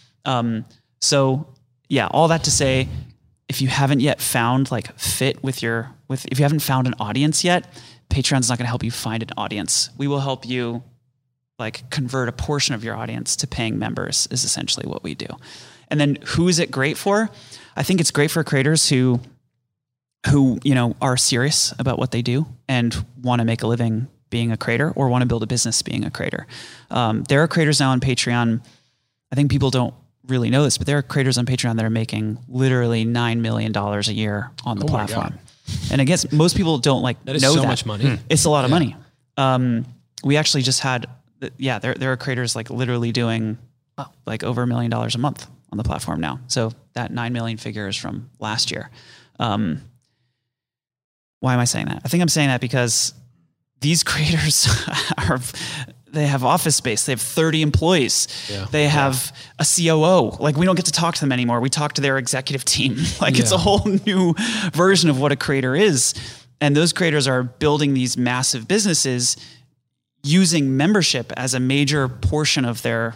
So yeah, all that to say, if you haven't yet found fit if you haven't found an audience yet, Patreon's not going to help you find an audience. We will help you convert a portion of your audience to paying members is essentially what we do. And then who is it great for? I think it's great for creators who are serious about what they do and want to make a living being a creator or want to build a business being a creator. There are creators now on Patreon. I think people don't really know this, but there are creators on Patreon that are making literally $9 million a year on the platform. And I guess most people don't that is know so that. much money. It's a lot of money. We actually just had, there are creators literally doing over $1 million a month on the platform now. So that 9 million figure is from last year. Why am I saying that? I think I'm saying that because these creators they have office space. They have 30 employees. Yeah. They have a COO. We don't get to talk to them anymore. We talk to their executive team. It's a whole new version of what a creator is. And those creators are building these massive businesses using membership as a major portion of their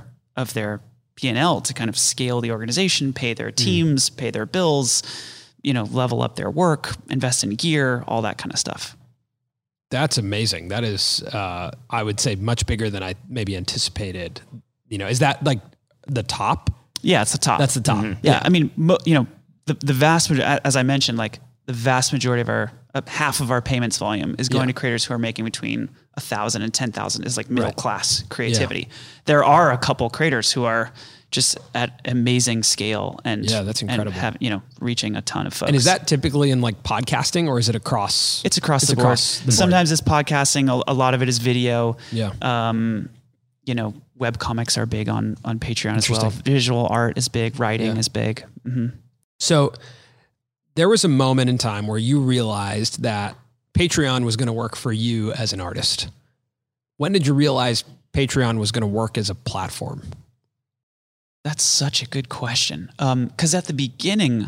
P&L to kind of scale the organization, pay their teams, pay their bills, level up their work, invest in gear, all that kind of stuff. That's amazing. That is, I would say, much bigger than I maybe anticipated. Is that the top? Yeah, it's the top. That's the top. Mm-hmm. Yeah. I mean, the vast majority, as I mentioned, the vast majority of half of our payments volume is going to creators who are making between 1,000 and 10,000 is middle class creativity. Yeah. There are a couple creators who are just at amazing scale and that's incredible. And have, reaching a ton of folks. And is that typically in podcasting, or is it across? It's across the board. Sometimes it's podcasting. A lot of it is video. Yeah. Web comics are big on Patreon as well. Visual art is big. Writing is big. Mm-hmm. So there was a moment in time where you realized that Patreon was going to work for you as an artist. When did you realize Patreon was going to work as a platform? That's such a good question. 'Cause at the beginning,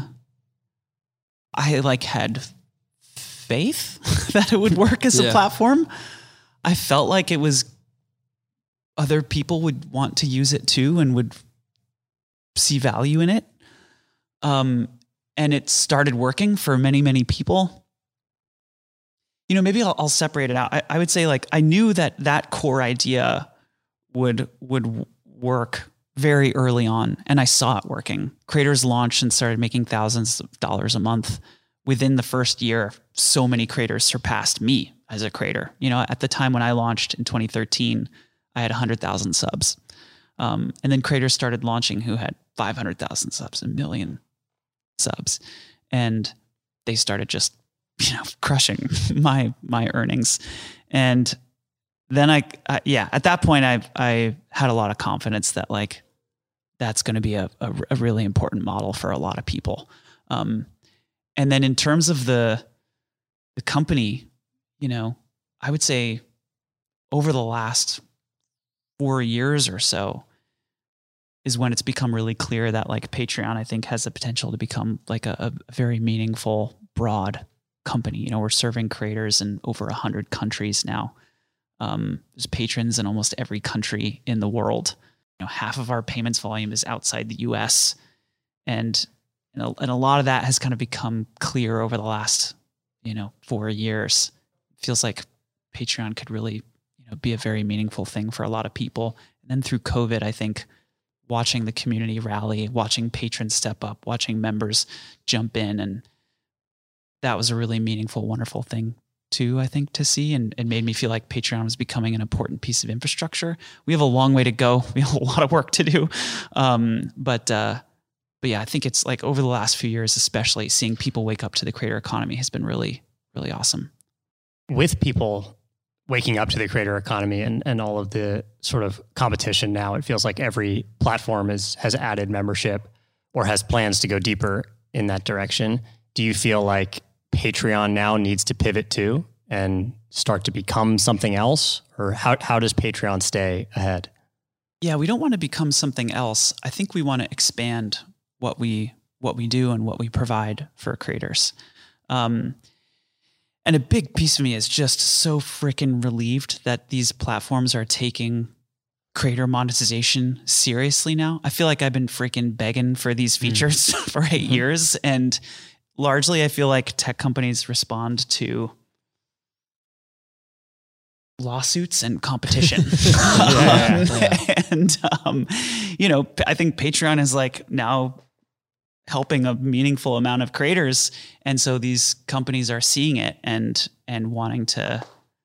I had faith that it would work as a platform. I felt like it was other people would want to use it too and would see value in it. And it started working for many, many people. Maybe I'll separate it out. I would say I knew that core idea would work very early on, and I saw it working. Creators launched and started making thousands of dollars a month. Within the first year, so many creators surpassed me as a creator. At the time when I launched in 2013, I had 100,000 subs. And then creators started launching who had 500,000 subs, 1 million subs. and they started just, crushing my earnings. And then I at that point I had a lot of confidence that like, that's going to be a really important model for a lot of people. And then in terms of the company, I would say over the last 4 years or so is when it's become really clear that like Patreon, I think, has the potential to become like a very meaningful, broad company. We're serving creators in over 100 countries now. There's patrons in almost every country in the world. Half of our payments volume is outside the US. And a lot of that has kind of become clear over the last, 4 years. It feels like Patreon could really, be a very meaningful thing for a lot of people. And then through COVID, I think watching the community rally, watching patrons step up, watching members jump in, and that was a really meaningful, wonderful thing too, I think, to see, and it made me feel like Patreon was becoming an important piece of infrastructure. We have a long way to go. We have a lot of work to do. But yeah, I think it's like over the last few years, especially seeing people wake up to the creator economy has been really, really awesome. With people waking up to the creator economy and all of the sort of competition now, it feels like every platform has added membership or has plans to go deeper in that direction. Do you feel like Patreon now needs to pivot too and start to become something else? Or how does Patreon stay ahead? Yeah, we don't want to become something else. I think we want to expand what we do and what we provide for creators. And a big piece of me is just so freaking relieved that these platforms are taking creator monetization seriously now. I feel like I've been freaking begging for these features for 8 years, and largely, I feel like tech companies respond to lawsuits and competition. And, I think Patreon is like now helping a meaningful amount of creators. And so these companies are seeing it and wanting to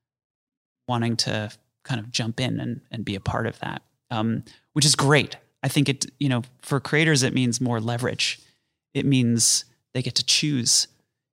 kind of jump in and be a part of that, which is great. I think it, for creators, it means more leverage. It means they get to choose.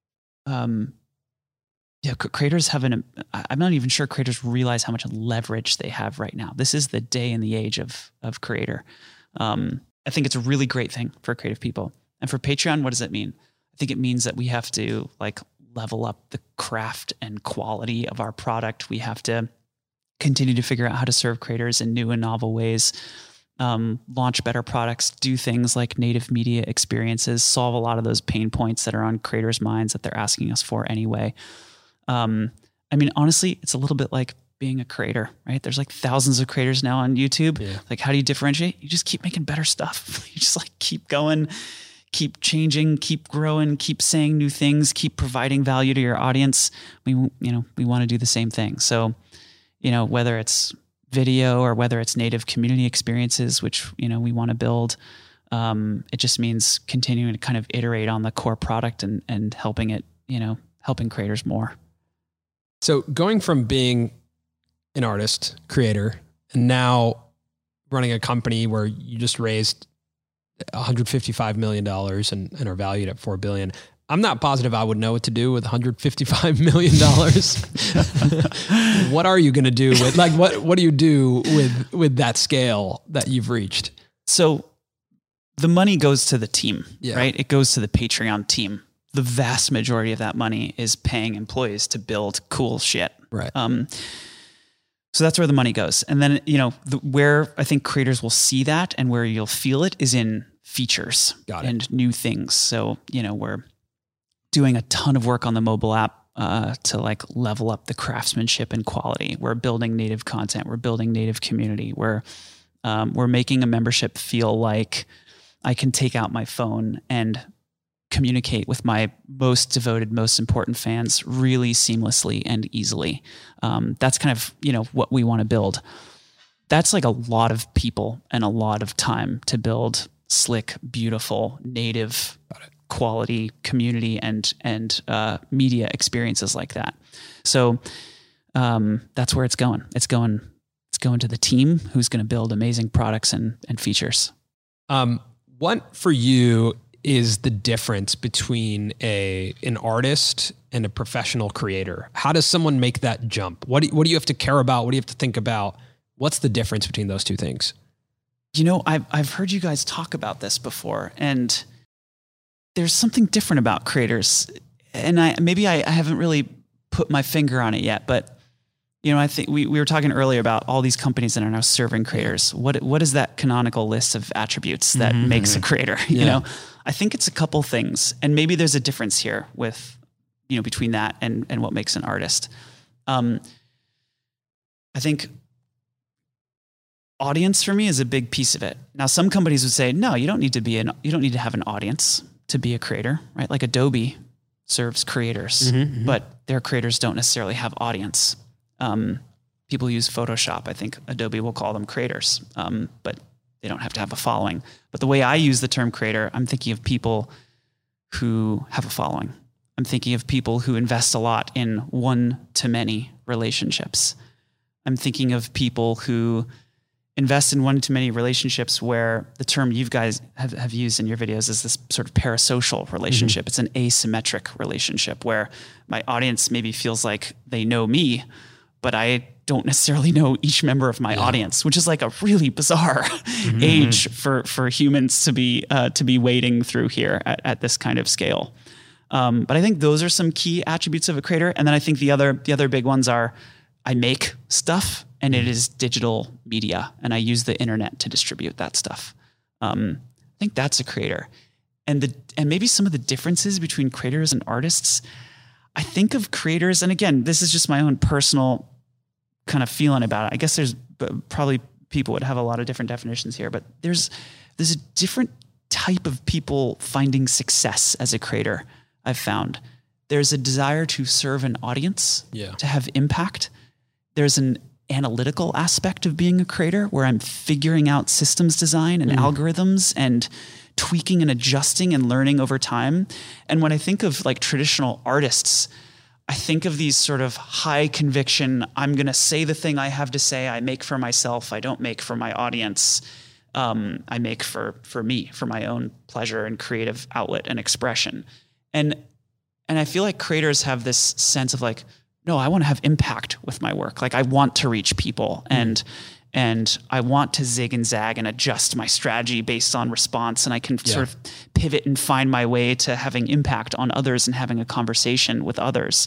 Creators have I'm not even sure creators realize how much leverage they have right now. This is the day and the age of creator. I think it's a really great thing for creative people. And for Patreon, what does it mean? I think it means that we have to like level up the craft and quality of our product. We have to continue to figure out how to serve creators in new and novel ways. Launch better products, do things like native media experiences, solve a lot of those pain points that are on creators' minds that they're asking us for anyway. Honestly, it's a little bit like being a creator, right? There's like thousands of creators now on YouTube. Yeah. Like, how do you differentiate? You just keep making better stuff. You just like keep going, keep changing, keep growing, keep saying new things, keep providing value to your audience. We want to do the same thing. So, whether it's video or whether it's native community experiences, which, we want to build, it just means continuing to kind of iterate on the core product and helping it, helping creators more. So going from being an artist, creator, and now running a company where you just raised $155 million and are valued at $4 billion. I'm not positive I would know what to do with $155 million. What are you going to do with, like, what do you do with that scale that you've reached? So the money goes to the team, right? It goes to the Patreon team. The vast majority of that money is paying employees to build cool shit. Right. So that's where the money goes. And then, where I think creators will see that and where you'll feel it is in features and new things. So, we're doing a ton of work on the mobile app to like level up the craftsmanship and quality. We're building native content. We're building native community. We're making a membership feel like I can take out my phone and communicate with my most devoted, most important fans really seamlessly and easily. That's kind of, what we want to build. That's like a lot of people and a lot of time to build slick, beautiful, native quality community and media experiences like that. So that's where it's going. It's going to the team who's going to build amazing products and features. What for you is the difference between an artist and a professional creator? How does someone make that jump? What do you have to care about? What do you have to think about? What's the difference between those two things? You know, I've heard you guys talk about this before, and there's something different about creators. And I haven't really put my finger on it yet, but you know, I think we were talking earlier about all these companies that are now serving creators. What is that canonical list of attributes that makes a creator? You know, I think it's a couple things, and maybe there's a difference here with, you know, between that and what makes an artist. I think audience for me is a big piece of it. Now, some companies would say, no, you don't need to have an audience to be a creator, right? Like Adobe serves creators, but their creators don't necessarily have audience. People use Photoshop. I think Adobe will call them creators, but they don't have to have a following. But the way I use the term creator, I'm thinking of people who have a following. I'm thinking of people who invest a lot in one-to-many relationships. I'm thinking of people who invest in one-to-many relationships where the term you guys have used in your videos is this sort of parasocial relationship. It's an asymmetric relationship where my audience maybe feels like they know me, but I don't necessarily know each member of my audience, which is like a really bizarre age for humans to be wading through here at this kind of scale. But I think those are some key attributes of a creator. And then I think the other big ones are I make stuff and it is digital media and I use the internet to distribute that stuff. I think that's a creator. And maybe some of the differences between creators and artists, I think of creators, and again, this is just my own personal kind of feeling about it. I guess there's probably people would have a lot of different definitions here, but there's a different type of people finding success as a creator, I've found. There's a desire to serve an audience, to have impact. There's an analytical aspect of being a creator where I'm figuring out systems design and algorithms and tweaking and adjusting and learning over time. And when I think of like traditional artists, I think of these sort of high conviction, I'm going to say the thing I have to say. I make for myself. I don't make for my audience. I make for me, for my own pleasure and creative outlet and expression. And I feel like creators have this sense of like, no, I want to have impact with my work. Like I want to reach people and I want to zig and zag and adjust my strategy based on response. And I can sort of pivot and find my way to having impact on others and having a conversation with others.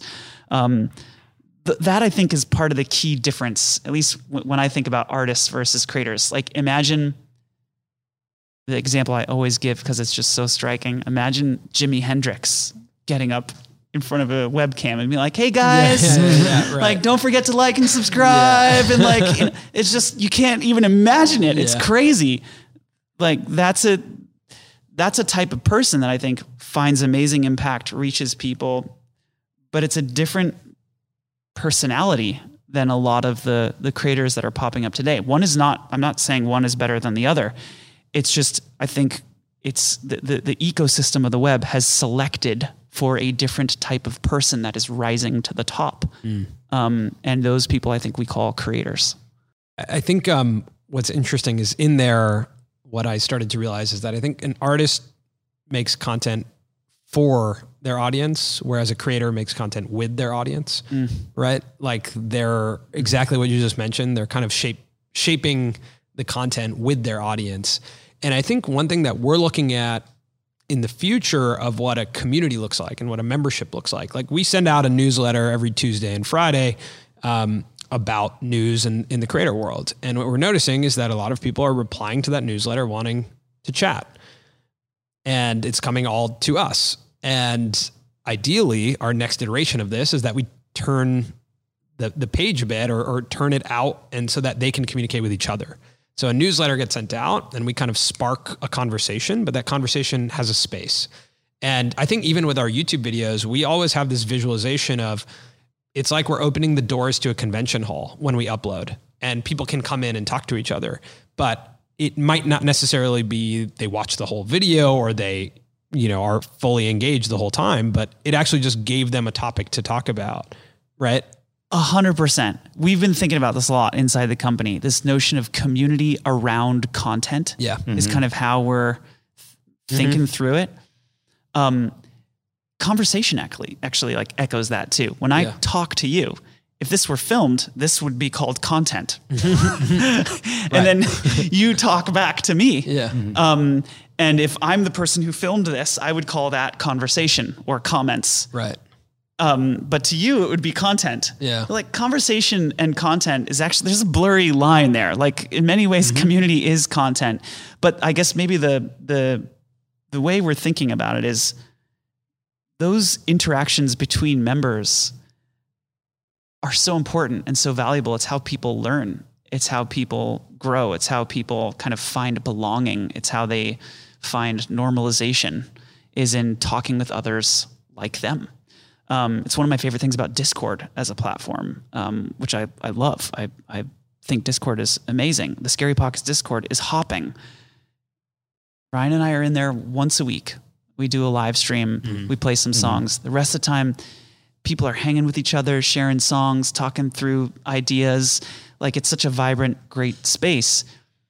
That I think is part of the key difference, at least when I think about artists versus creators. Like imagine the example I always give because it's just so striking. Imagine Jimi Hendrix getting up in front of a webcam and be like, hey guys, like, don't forget to like and subscribe. And like, it's just, you can't even imagine it. It's crazy. Like that's a type of person that I think finds amazing impact, reaches people, but it's a different personality than a lot of the creators that are popping up today. I'm not saying one is better than the other. It's just, I think it's the ecosystem of the web has selected for a different type of person that is rising to the top. And those people I think we call creators. I think what's interesting is in there, what I started to realize is that I think an artist makes content for their audience, whereas a creator makes content with their audience, right? Like they're exactly what you just mentioned. They're kind of shaping the content with their audience. And I think one thing that we're looking at in the future of what a community looks like and what a membership looks like we send out a newsletter every Tuesday and Friday about news in the creator world. And what we're noticing is that a lot of people are replying to that newsletter wanting to chat. And it's coming all to us. And ideally, our next iteration of this is that we turn the page a bit or turn it out and so that they can communicate with each other. So a newsletter gets sent out and we kind of spark a conversation, but that conversation has a space. And I think even with our YouTube videos, we always have this visualization of it's like we're opening the doors to a convention hall when we upload and people can come in and talk to each other, but it might not necessarily be they watch the whole video or they, are fully engaged the whole time, but it actually just gave them a topic to talk about, right? 100%. We've been thinking about this a lot inside the company. This notion of community around content is kind of how we're thinking through it. Conversation actually like echoes that too. When I talk to you, if this were filmed, this would be called content. And then you talk back to me. Yeah. And if I'm the person who filmed this, I would call that conversation or comments. Right. But to you, it would be content. Yeah. Like conversation and content is actually, there's a blurry line there. Like in many ways, community is content. But I guess maybe the way we're thinking about it is those interactions between members are so important and so valuable. It's how people learn. It's how people grow. It's how people kind of find belonging. It's how they find normalization, is in talking with others like them. It's one of my favorite things about Discord as a platform, which I love. I think Discord is amazing. The Scary Pockets Discord is hopping. Ryan and I are in there once a week. We do a live stream. We play some songs. The rest of the time, people are hanging with each other, sharing songs, talking through ideas. Like it's such a vibrant, great space.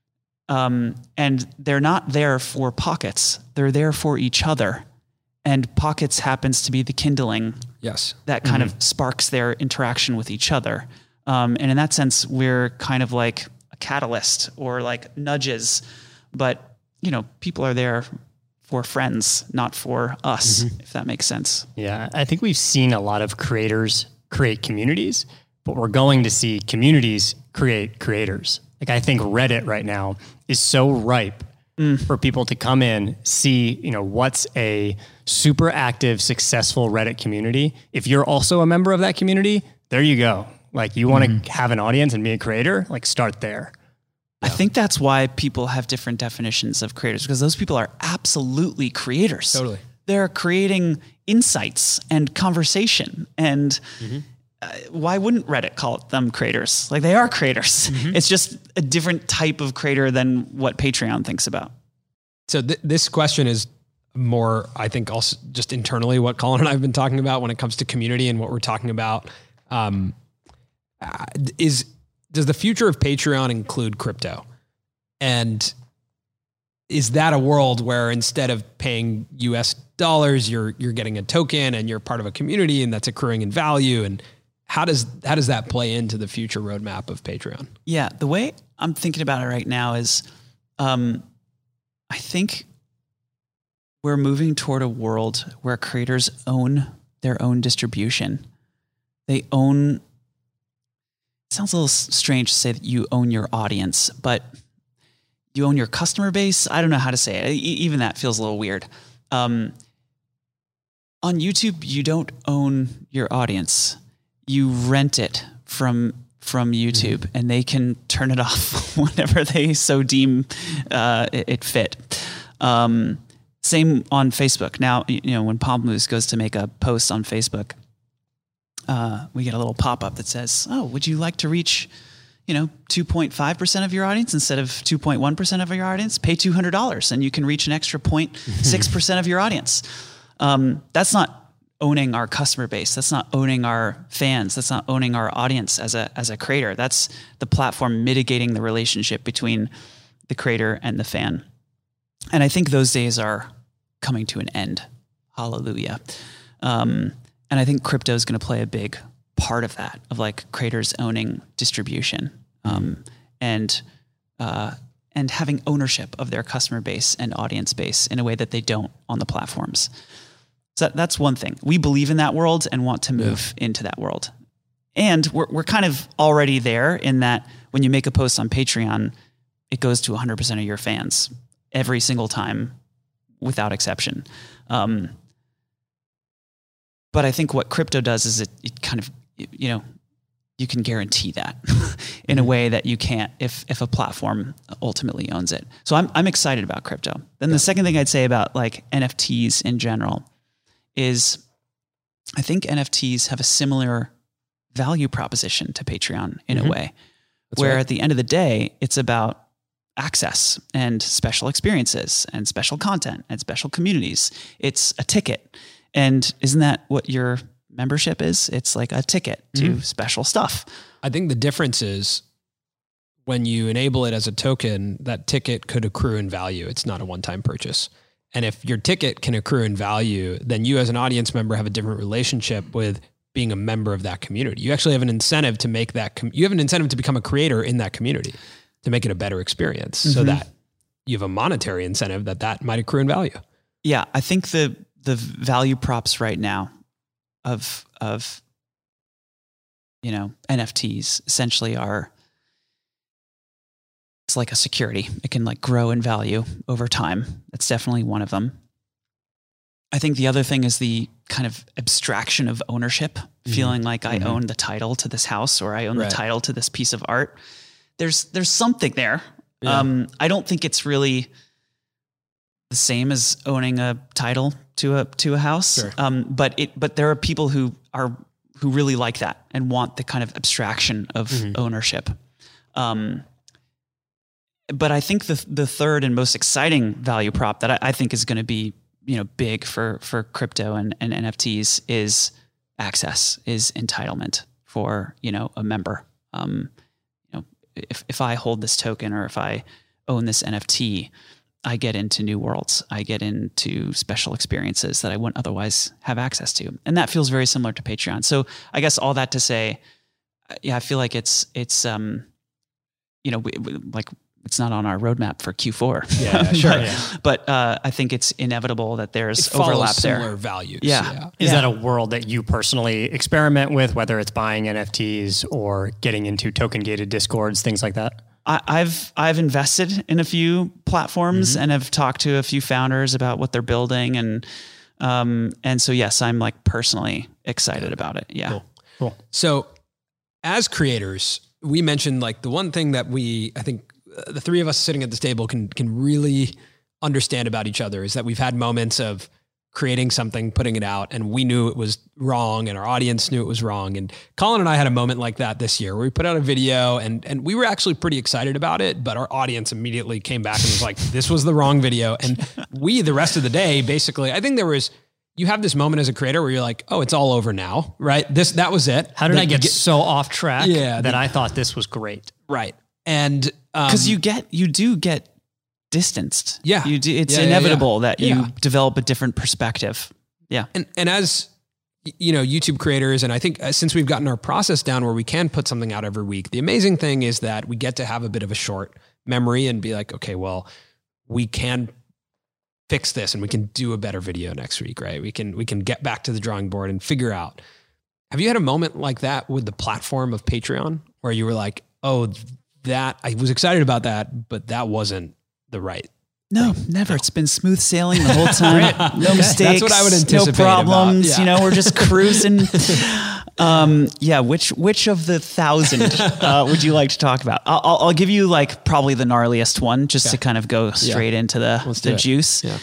And they're not there for Pockets. They're there for each other. And Pockets happens to be the kindling that kind of sparks their interaction with each other. And in that sense, we're kind of like a catalyst or like nudges. But, you know, people are there for friends, not for us, if that makes sense. Yeah, I think we've seen a lot of creators create communities, but we're going to see communities create creators. Like I think Reddit right now is so ripe for people to come in, see, you know, what's a super active, successful Reddit community. If you're also a member of that community, there you go. Like you want to have an audience and be a creator, like start there. I think that's why people have different definitions of creators, because those people are absolutely creators. Totally. They're creating insights and conversation. And why wouldn't Reddit call them creators? Like they are creators. It's just a different type of creator than what Patreon thinks about. So this question is more, I think, also just internally what Colin and I have been talking about when it comes to community and what we're talking about. Does the future of Patreon include crypto? And is that a world where instead of paying US dollars, you're getting a token and you're part of a community and that's accruing in value? And how does that play into the future roadmap of Patreon? Yeah, the way I'm thinking about it right now is I think we're moving toward a world where creators own their own distribution. They own, it sounds a little strange to say that you own your audience, but you own your customer base. I don't know how to say it. Even that feels a little weird. On YouTube, you don't own your audience. You rent it from YouTube, and they can turn it off whenever they so deem it fit. Same on Facebook. Now, you know, when Pomplamoose goes to make a post on Facebook, we get a little pop-up that says, "Oh, would you like to reach, 2.5% of your audience instead of 2.1% of your audience? Pay $200 and you can reach an extra 0.6% of your audience." That's not owning our customer base. That's not owning our fans. That's not owning our audience as a creator. That's the platform mitigating the relationship between the creator and the fan. And I think those days are coming to an end. Hallelujah. And I think crypto is going to play a big part of that, of like creators owning distribution, and having ownership of their customer base and audience base in a way that they don't on the platforms. So that's one thing. We believe in that world and want to move into that world. And we're kind of already there in that when you make a post on Patreon, it goes to 100% of your fans every single time without exception. But I think what crypto does is it kind of, you can guarantee that in a way that you can't if a platform ultimately owns it. So I'm excited about crypto. Then the second thing I'd say about like NFTs in general is I think NFTs have a similar value proposition to Patreon in a way, where at the end of the day, it's about access and special experiences and special content and special communities. It's a ticket. And isn't that what your membership is? It's like a ticket to special stuff. I think the difference is when you enable it as a token, that ticket could accrue in value. It's not a one-time purchase. And if your ticket can accrue in value, then you as an audience member have a different relationship with being a member of that community. You actually have an incentive to make that, you have an incentive to become a creator in that community to make it a better experience so that you have a monetary incentive that might accrue in value. Yeah. I think the value props right now of, you know, NFTs essentially are, it's like a security. It can like grow in value over time. That's definitely one of them. I think the other thing is the kind of abstraction of ownership, feeling like I own the title to this house or I own the title to this piece of art. There's something there. Yeah. I don't think it's really the same as owning a title to a house. Sure. But there are people who really like that and want the kind of abstraction of ownership. But I think the third and most exciting value prop that I think is going to be, you know, big for crypto and NFTs is access, is entitlement for, you know, a member. You know, if I hold this token or if I own this NFT, I get into new worlds. I get into special experiences that I wouldn't otherwise have access to. And that feels very similar to Patreon. So I guess all that to say, yeah, I feel like it's you know, like, it's not on our roadmap for Q4. Yeah, sure. But I think it's inevitable that there's overlap there. Similar values. Yeah. Is that a world that you personally experiment with, whether it's buying NFTs or getting into token gated discords, things like that? I've invested in a few platforms and have talked to a few founders about what they're building. And so, yes, I'm like personally excited about it. Yeah. Cool. So as creators, we mentioned like the one thing that I think the three of us sitting at this table can really understand about each other is that we've had moments of creating something, putting it out, and we knew it was wrong and our audience knew it was wrong. And Colin and I had a moment like that this year where we put out a video and we were actually pretty excited about it, but our audience immediately came back and was like, this was the wrong video. And the rest of the day, basically, I think you have this moment as a creator where you're like, oh, it's all over now, right? That was it. How did I get so off track that I thought this was great? Right. And because you do get distanced. Yeah. It's inevitable that you develop a different perspective. Yeah. And as you know, YouTube creators, and I think since we've gotten our process down where we can put something out every week, the amazing thing is that we get to have a bit of a short memory and be like, okay, well, we can fix this and we can do a better video next week, right? We can get back to the drawing board and figure out. Have you had a moment like that with the platform of Patreon where you were like, oh, that I was excited about that, but that wasn't the right No, thing. never. No. It's been smooth sailing the whole time. No mistakes. That's what I would anticipate. No problems. Yeah. You know, we're just cruising. Which of the 1,000 would you like to talk about? I'll give you like probably the gnarliest one just to kind of go straight into the juice. Yeah.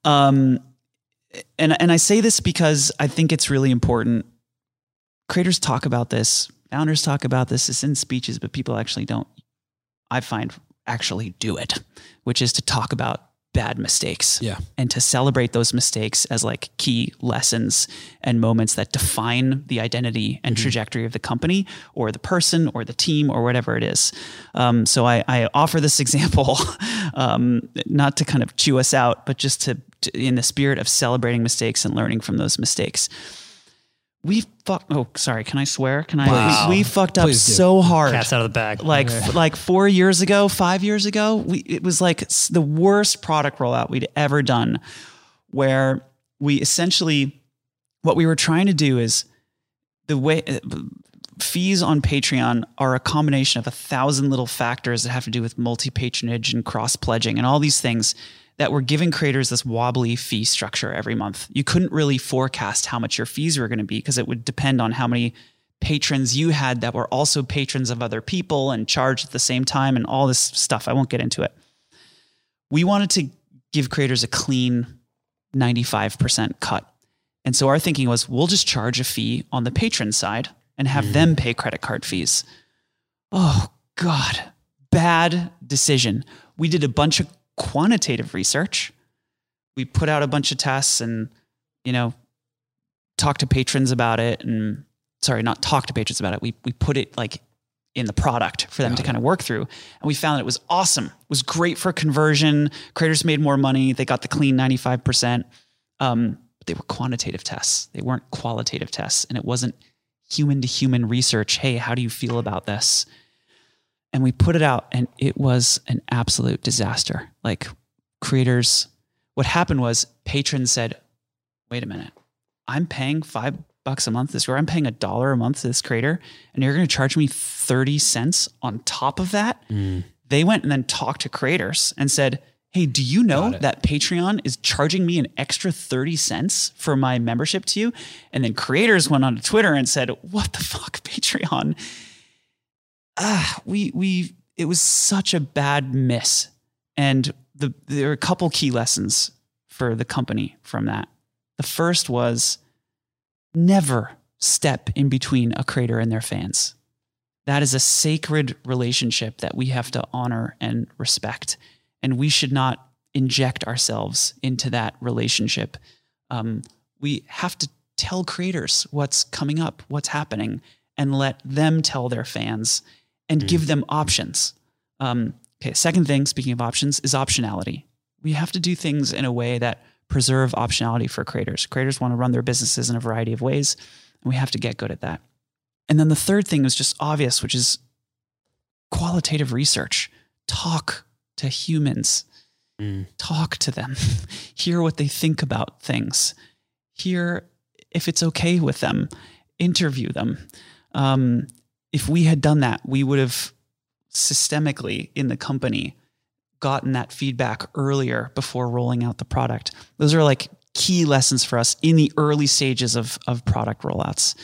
And I say this because I think it's really important. Creators talk about this. Founders talk about this. It's in speeches, but people actually don't, I find, actually do it, which is to talk about bad mistakes and to celebrate those mistakes as like key lessons and moments that define the identity and trajectory of the company or the person or the team or whatever it is. So I offer this example, not to kind of chew us out, but just to in the spirit of celebrating mistakes and learning from those mistakes. We can I swear? Can I? Wow. We fucked up so hard. Cat's out of the bag. Like 4 years ago, 5 years ago, it was like the worst product rollout we'd ever done, where we essentially, what we were trying to do is the way fees on Patreon are a combination of 1,000 little factors that have to do with multi-patronage and cross-pledging and all these things that were giving creators this wobbly fee structure every month. You couldn't really forecast how much your fees were going to be because it would depend on how many patrons you had that were also patrons of other people and charged at the same time and all this stuff. I won't get into it. We wanted to give creators a clean 95% cut. And so our thinking was, we'll just charge a fee on the patron side and have them pay credit card fees. Oh God, bad decision. We did a bunch of quantitative research. We put out a bunch of tests and, talked to patrons about it. And sorry, not talk to patrons about it. We put it like in the product for them to kind of work through. And we found that it was awesome. It was great for conversion. Creators made more money. They got the clean 95%. But they were quantitative tests. They weren't qualitative tests. And it wasn't human to human research. Hey, how do you feel about this? And we put it out and it was an absolute disaster. Like creators, what happened was patrons said, wait a minute, I'm paying $5 a month this, or I'm paying $1 a month to this creator, and you're going to charge me 30 cents on top of that. They went and then talked to creators and said, hey, do you know that Patreon is charging me an extra 30 cents for my membership to you? And then creators went on to Twitter and said, what the fuck, Patreon? It was such a bad miss. And there are a couple key lessons for the company from that. The first was, never step in between a creator and their fans. That is a sacred relationship that we have to honor and respect. And we should not inject ourselves into that relationship. We have to tell creators what's coming up, what's happening, and let them tell their fans and give them options. Second thing, speaking of options, is optionality. We have to do things in a way that preserve optionality for creators. Creators want to run their businesses in a variety of ways, and we have to get good at that. And then the third thing is just obvious, which is qualitative research. Talk to humans. Talk to them. Hear what they think about things. Hear if it's okay with them. Interview them. If we had done that, we would have systemically in the company gotten that feedback earlier before rolling out the product. Those are like key lessons for us in the early stages of product rollouts.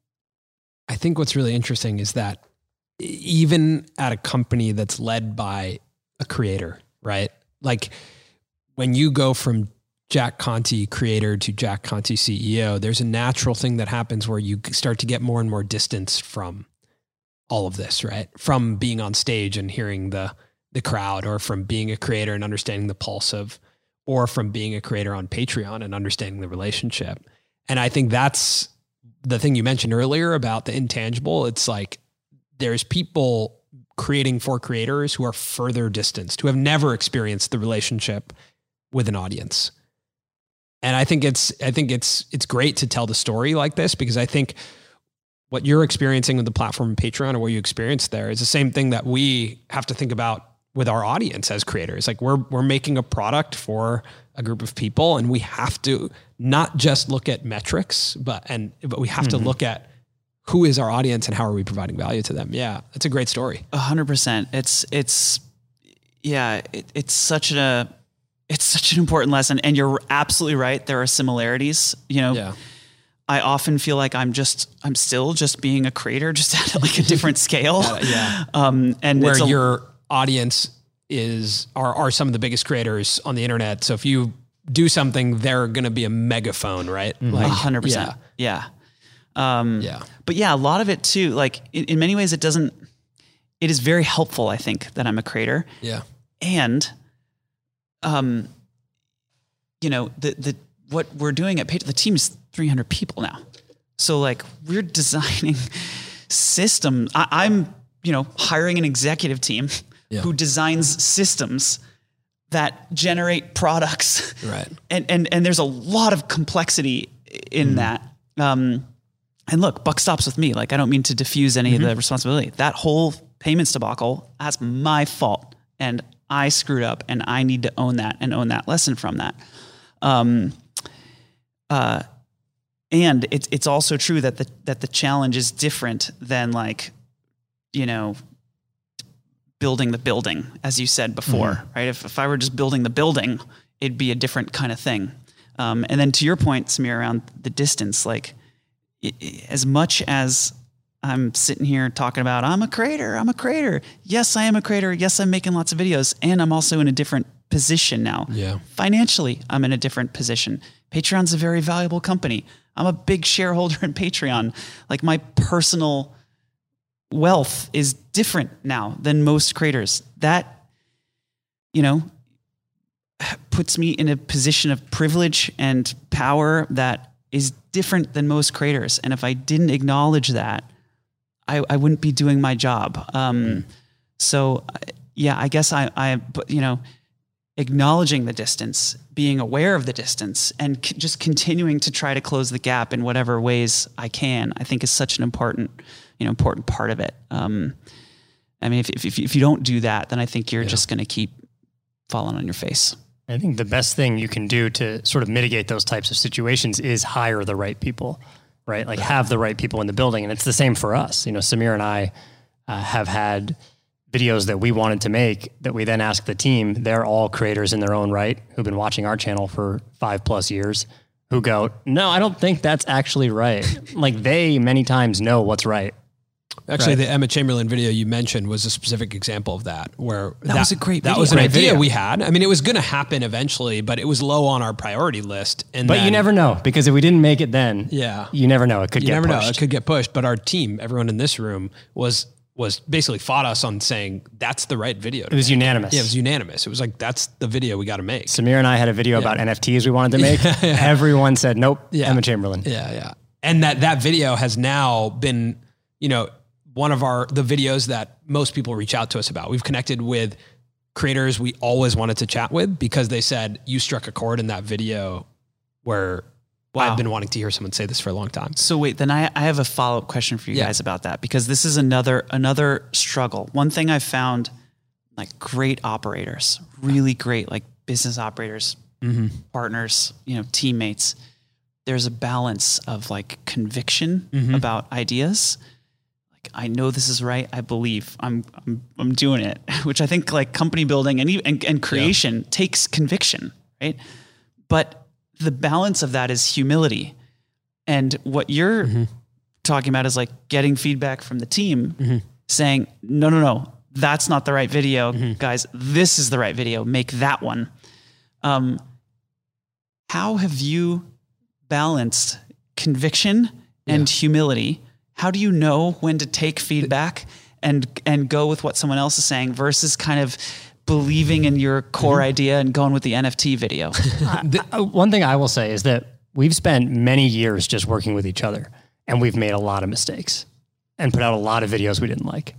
I think what's really interesting is that even at a company that's led by a creator, right? Like when you go from Jack Conte creator to Jack Conte CEO, there's a natural thing that happens where you start to get more and more distance from all of this, right? From being on stage and hearing the crowd, or from being a creator and understanding the pulse of, or from being a creator on Patreon and understanding the relationship. And I think that's the thing you mentioned earlier about the intangible. It's like there's people creating for creators who are further distanced, who have never experienced the relationship with an audience. And I think it's great to tell the story like this, because I think what you're experiencing with the platform and Patreon, or what you experienced there, is the same thing that we have to think about with our audience as creators. Like we're making a product for a group of people, and we have to not just look at metrics, but we have to look at who is our audience and how are we providing value to them. Yeah. It's a great story. 100%. It's such an important lesson, and you're absolutely right. There are similarities, I often feel like I'm still just being a creator, just at like a different scale. And where your audience are some of the biggest creators on the internet. So if you do something, they're going to be a megaphone, right? Like 100%. Yeah. But yeah, a lot of it too, like in many ways it is very helpful, I think, that I'm a creator. Yeah. And, what we're doing at Patreon, the team is 300 people now. So like we're designing systems. I'm, hiring an executive team who designs systems that generate products. Right. And there's a lot of complexity in that. And look, buck stops with me. Like I don't mean to diffuse any of the responsibility. That whole payments debacle, that's my fault. And I screwed up, and I need to own that and own that lesson from that. And it's also true that the challenge is different than like, building the building, as you said before, right? If I were just building the building, it'd be a different kind of thing. And then to your point, Samir, around the distance, like as much as I'm sitting here talking about, I'm a creator. Yes, I am a creator. Yes, I'm making lots of videos, and I'm also in a different position now. Yeah. Financially, I'm in a different position. Patreon's a very valuable company. I'm a big shareholder in Patreon. Like my personal wealth is different now than most creators. That, puts me in a position of privilege and power that is different than most creators. And if I didn't acknowledge that, I wouldn't be doing my job. So yeah, I guess but you know, acknowledging the distance, being aware of the distance, and just continuing to try to close the gap in whatever ways I can, I think is such an important part of it. I mean, if you don't do that, then I think you're just going to keep falling on your face. I think the best thing you can do to sort of mitigate those types of situations is hire the right people, right? Like have the right people in the building. And it's the same for us. You know, Samir and I have had videos that we wanted to make that we then ask the team. They're all creators in their own right who've been watching our channel for 5+ years who go, no, I don't think that's actually right. Like they many times know what's right. Actually, the Emma Chamberlain video you mentioned was a specific example of that, where that was a great video. That was an idea we had. I mean, it was going to happen eventually, but it was low on our priority list. But you never know, because if we didn't make it then, you never know. It could get pushed. You never know. It could get pushed. But our team, everyone in this room, was basically fought us on saying that's the right video. It was unanimous. Yeah, it was unanimous. It was like, that's the video we got to make. Samir and I had a video about NFTs we wanted to make. Everyone said, nope, Emma Chamberlain. Yeah. And that video has now been, you know, one of the videos that most people reach out to us about. We've connected with creators we always wanted to chat with because they said, you struck a chord in that video where I've been wanting to hear someone say this for a long time. So wait, then I have a follow-up question for you guys about that, because this is another struggle. One thing I found, like great operators, really great, like business operators, partners, you know, teammates, there's a balance of like conviction about ideas. I know this is right. I believe I'm doing it, which I think like company building and creation takes conviction, right? But the balance of that is humility. And what you're talking about is like getting feedback from the team saying, no, that's not the right video, guys. This is the right video. Make that one. How have you balanced conviction and humility? How do you know when to take feedback and go with what someone else is saying versus kind of believing in your core idea and going with the NFT video? One thing I will say is that we've spent many years just working with each other, and we've made a lot of mistakes and put out a lot of videos we didn't like.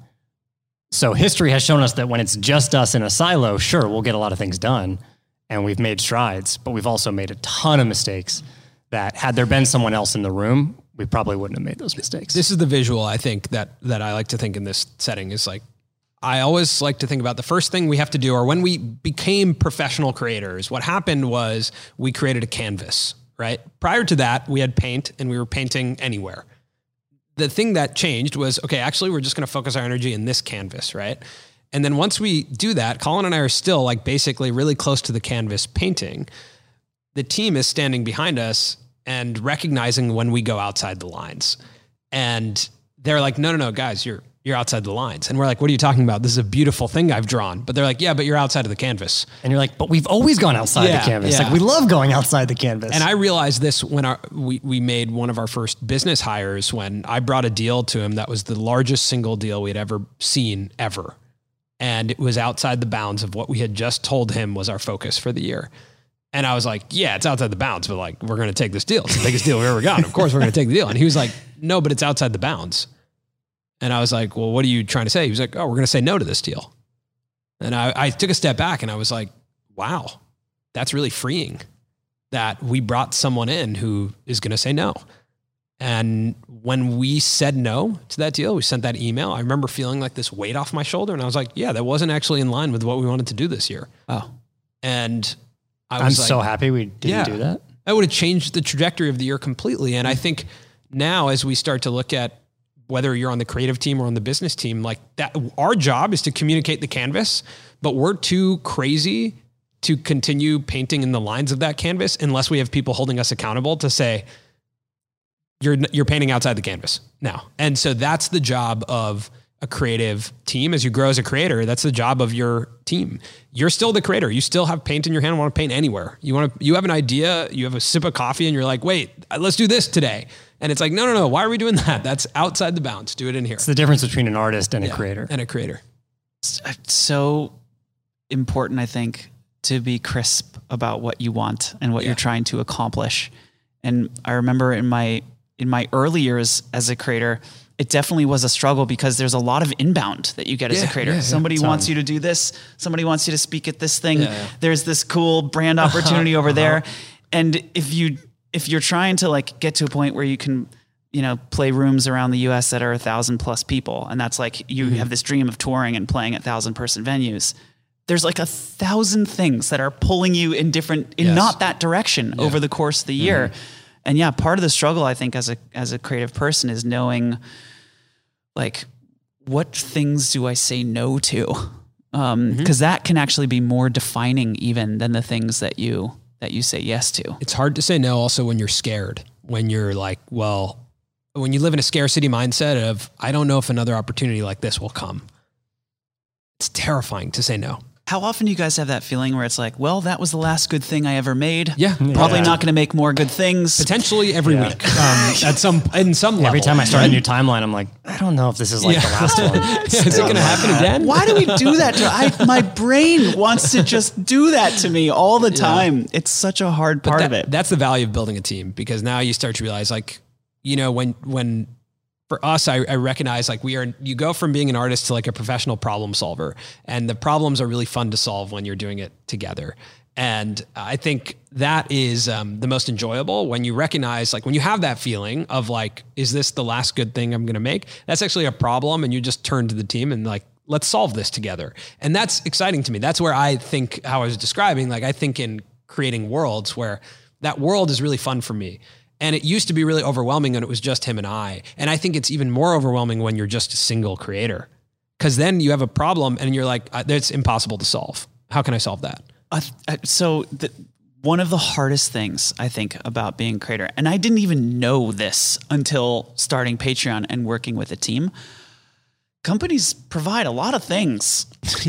So history has shown us that when it's just us in a silo, sure, we'll get a lot of things done and we've made strides, but we've also made a ton of mistakes that had there been someone else in the room, we probably wouldn't have made those mistakes. This is the visual, I think, that I like to think in this setting is like, I always like to think about the first thing we have to do, or when we became professional creators, what happened was we created a canvas, right? Prior to that, we had paint and we were painting anywhere. The thing that changed was, okay, actually, we're just going to focus our energy in this canvas, right? And then once we do that, Colin and I are still like basically really close to the canvas painting. The team is standing behind us and recognizing when we go outside the lines. And they're like, no, guys, you're outside the lines. And we're like, what are you talking about? This is a beautiful thing I've drawn. But they're like, yeah, but you're outside of the canvas. And you're like, but we've always gone outside the canvas. Like we love going outside the canvas. And I realized this when we made one of our first business hires, when I brought a deal to him that was the largest single deal we'd ever seen ever. And it was outside the bounds of what we had just told him was our focus for the year. And I was like, yeah, it's outside the bounds, but like, we're going to take this deal. It's the biggest deal we've ever gotten. Of course, we're going to take the deal. And he was like, no, but it's outside the bounds. And I was like, well, what are you trying to say? He was like, oh, we're going to say no to this deal. And I took a step back and I was like, wow, that's really freeing that we brought someone in who is going to say no. And when we said no to that deal, we sent that email. I remember feeling like this weight off my shoulder. And I was like, yeah, that wasn't actually in line with what we wanted to do this year. Oh, and I'm so happy we didn't do that. That would have changed the trajectory of the year completely. And I think now as we start to look at whether you're on the creative team or on the business team, like that, our job is to communicate the canvas, but we're too crazy to continue painting in the lines of that canvas unless we have people holding us accountable to say, you're painting outside the canvas now. And so that's the job of a creative team. As you grow as a creator, that's the job of your team. You're still the creator. You still have paint in your hand, want to paint anywhere. You have an idea, you have a sip of coffee and you're like, wait, let's do this today. And it's like, no. Why are we doing that? That's outside the bounds. Do it in here. It's the difference between an artist and a creator. And a creator. It's so important, I think, to be crisp about what you want and what you're trying to accomplish. And I remember in my early years as a creator, it definitely was a struggle because there's a lot of inbound that you get as a creator. Somebody wants you to do this. Somebody wants you to speak at this thing. There's this cool brand opportunity over there. And if you're trying to like get to a point where you can, play rooms around the US that are 1,000+ people, and that's like, you have this dream of touring and playing at 1,000-person venues. There's like 1,000 things that are pulling you in not that direction over the course of the year. And part of the struggle, I think, as a creative person is knowing, like, what things do I say no to? Because that can actually be more defining even than the things that you say yes to. It's hard to say no also when you're scared, when you're like, when you live in a scarcity mindset of, I don't know if another opportunity like this will come. It's terrifying to say no. How often do you guys have that feeling where it's like, well, that was the last good thing I ever made. Yeah. Probably not going to make more good things. Potentially every week. In some level. Every time I start a new timeline, I'm like, I don't know if this is like the last one. Is it going to happen again? Why do we do that to my brain wants to just do that to me all the time. It's such a hard part of it. That's the value of building a team, because now you start to realize, like, when for us, I recognize, like, you go from being an artist to like a professional problem solver, and the problems are really fun to solve when you're doing it together. And I think that is the most enjoyable, when you recognize, like, when you have that feeling of like, is this the last good thing I'm going to make? That's actually a problem. And you just turn to the team and like, let's solve this together. And that's exciting to me. That's where I think, how I was describing, like, I think in creating worlds where that world is really fun for me. And it used to be really overwhelming when it was just him and I. And I think it's even more overwhelming when you're just a single creator, because then you have a problem and you're like, it's impossible to solve. How can I solve that? One of the hardest things I think about being a creator, and I didn't even know this until starting Patreon and working with a team, companies provide a lot of things.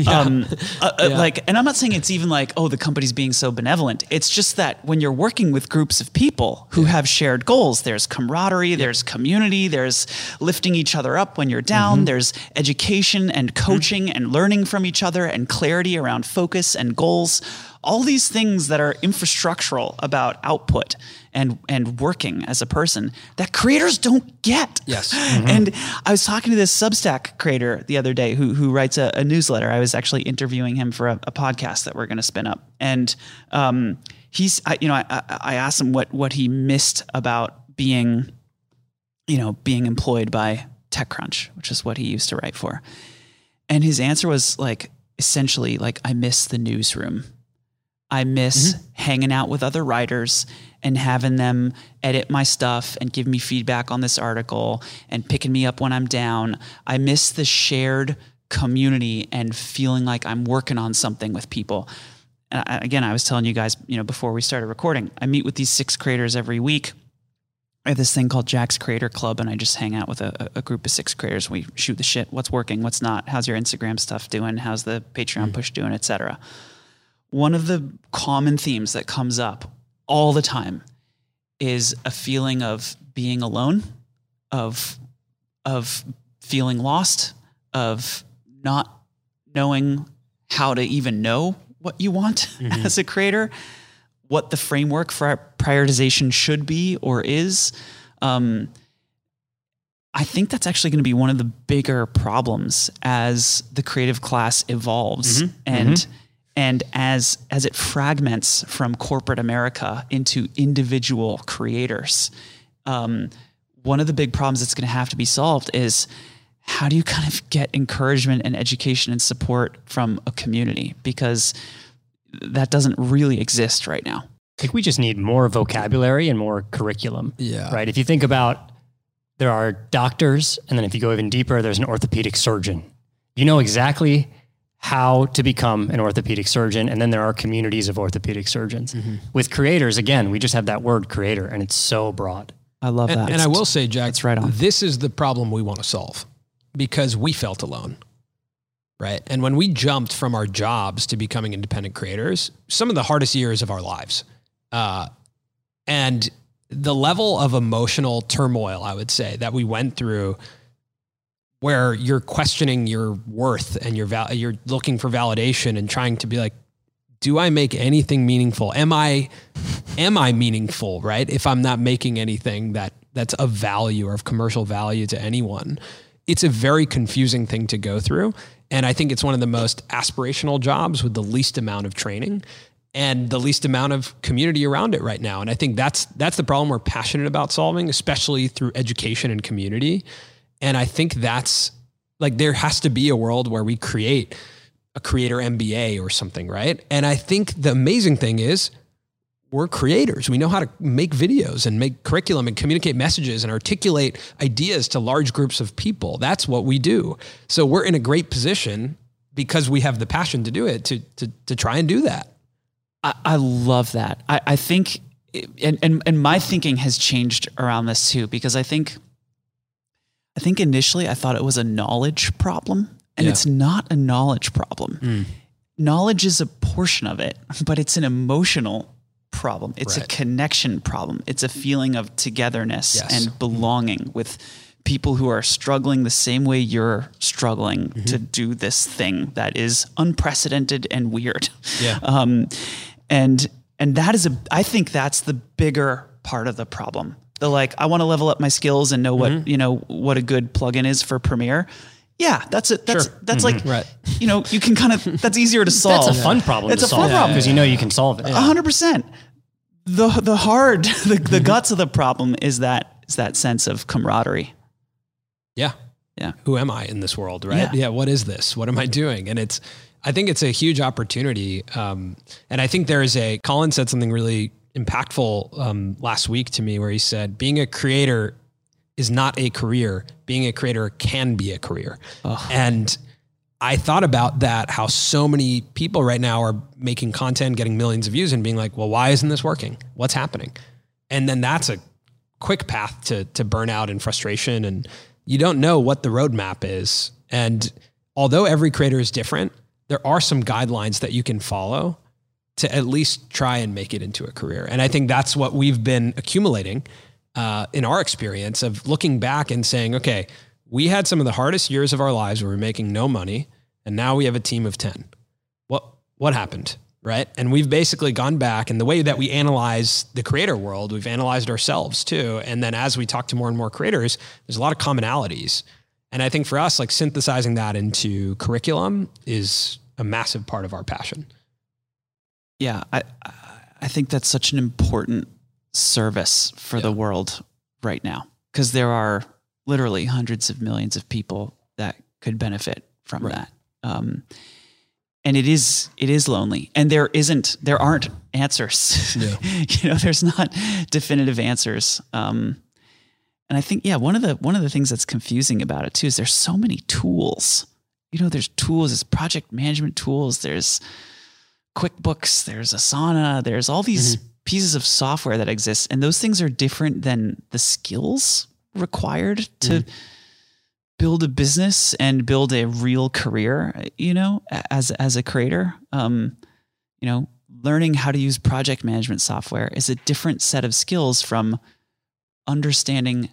Like, and I'm not saying it's even like, oh, the company's being so benevolent. It's just that when you're working with groups of people who have shared goals, there's camaraderie, there's community, there's lifting each other up when you're down, there's education and coaching and learning from each other and clarity around focus and goals. All these things that are infrastructural about output and working as a person that creators don't get. Yes. And I was talking to this Substack creator the other day who writes a newsletter. I was actually interviewing him for a podcast that we're going to spin up. And I asked him what he missed about being employed by TechCrunch, which is what he used to write for. And his answer was like, essentially, like, I miss the newsroom. I miss hanging out with other writers and having them edit my stuff and give me feedback on this article and picking me up when I'm down. I miss the shared community and feeling like I'm working on something with people. Again, I was telling you guys, before we started recording, I meet with these 6 creators every week. I have this thing called Jack's Creator Club, and I just hang out with a group of 6 creators. We shoot the shit. What's working? What's not? How's your Instagram stuff doing? How's the Patreon push doing, et cetera? One of the common themes that comes up all the time is a feeling of being alone, of feeling lost, of not knowing how to even know what you want as a creator, what the framework for prioritization should be or is. I think that's actually going to be one of the bigger problems as the creative class evolves and as it fragments from corporate America into individual creators. One of the big problems that's going to have to be solved is, how do you kind of get encouragement and education and support from a community? Because that doesn't really exist right now. I think we just need more vocabulary and more curriculum. Yeah. Right. If you think about, there are doctors, and then if you go even deeper, there's an orthopedic surgeon. You know exactly how to become an orthopedic surgeon. And then there are communities of orthopedic surgeons. With creators, again, we just have that word creator, and it's so broad. I love that. And I will say, Jack, it's right on. This is the problem we want to solve, because we felt alone, right? And when we jumped from our jobs to becoming independent creators, some of the hardest years of our lives, and the level of emotional turmoil, I would say, that we went through, where you're questioning your worth and you're looking for validation and trying to be like, do I make anything meaningful? Am I meaningful, right? If I'm not making anything that that's of value or of commercial value to anyone, it's a very confusing thing to go through. And I think it's one of the most aspirational jobs with the least amount of training and the least amount of community around it right now. And I think that's the problem we're passionate about solving, especially through education and community. And I think that's like, there has to be a world where we create a creator MBA or something, right? And I think the amazing thing is we're creators. We know how to make videos and make curriculum and communicate messages and articulate ideas to large groups of people. That's what we do. So we're in a great position because we have the passion to do it, to try and do that. I love that. I think, and my thinking has changed around this too, because I think initially I thought it was a knowledge problem, and it's not a knowledge problem. Knowledge is a portion of it, but it's an emotional problem. It's a connection problem. It's a feeling of togetherness and belonging with people who are struggling the same way you're struggling to do this thing that is unprecedented and weird. And that is I think that's the bigger part of the problem. The like, I want to level up my skills and know what, what a good plugin is for Premiere. Yeah, that's it. That's like, you can kind of, that's easier to solve. That's a fun problem It's to a solve fun problem. because you can solve it. 100%. The guts of the problem is that sense of camaraderie. Yeah. Who am I in this world, right? Yeah. What is this? What am I doing? And I think it's a huge opportunity. And I think Colin said something really impactful last week to me where he said, being a creator is not a career. Being a creator can be a career. And I thought about that, how so many people right now are making content, getting millions of views and being like, well, why isn't this working? What's happening? And then that's a quick path to burnout and frustration. And you don't know what the roadmap is. And although every creator is different, there are some guidelines that you can follow to at least try and make it into a career. And I think that's what we've been accumulating in our experience of looking back and saying, okay, we had some of the hardest years of our lives where we're making no money, and now we have a team of 10. What happened, right? And we've basically gone back, and the way that we analyze the creator world, we've analyzed ourselves too. And then as we talk to more and more creators, there's a lot of commonalities. And I think for us, like synthesizing that into curriculum is a massive part of our passion. Yeah, I think that's such an important service for the world right now, because there are literally hundreds of millions of people that could benefit from that. And it is lonely, and there aren't answers. There's not definitive answers. And I think, one of the things that's confusing about it too is there's so many tools. There's tools, there's project management tools, there's QuickBooks, there's Asana, there's all these pieces of software that exist, and those things are different than the skills required to build a business and build a real career, as a creator. Learning how to use project management software is a different set of skills from understanding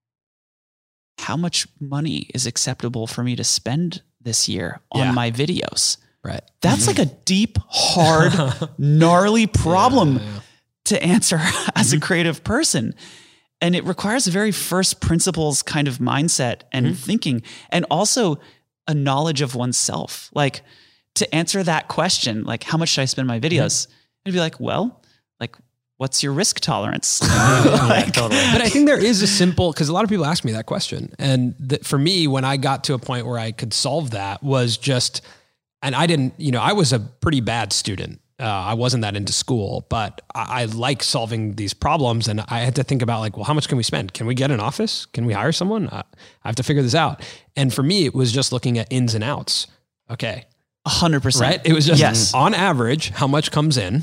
how much money is acceptable for me to spend this year on my videos. Right. That's like a deep, hard, gnarly problem to answer as a creative person. And it requires a very first principles kind of mindset and thinking, and also a knowledge of oneself. Like, to answer that question, like, how much should I spend on my videos? It'd be like, well, like, what's your risk tolerance? Totally. But I think there is a simple, because a lot of people ask me that question. And for me, when I got to a point where I could solve that was just, and I didn't, I was a pretty bad student. I wasn't that into school, but I like solving these problems. And I had to think about like, well, how much can we spend? Can we get an office? Can we hire someone? I have to figure this out. And for me, it was just looking at ins and outs. Okay. 100%. Right? It was just on average, how much comes in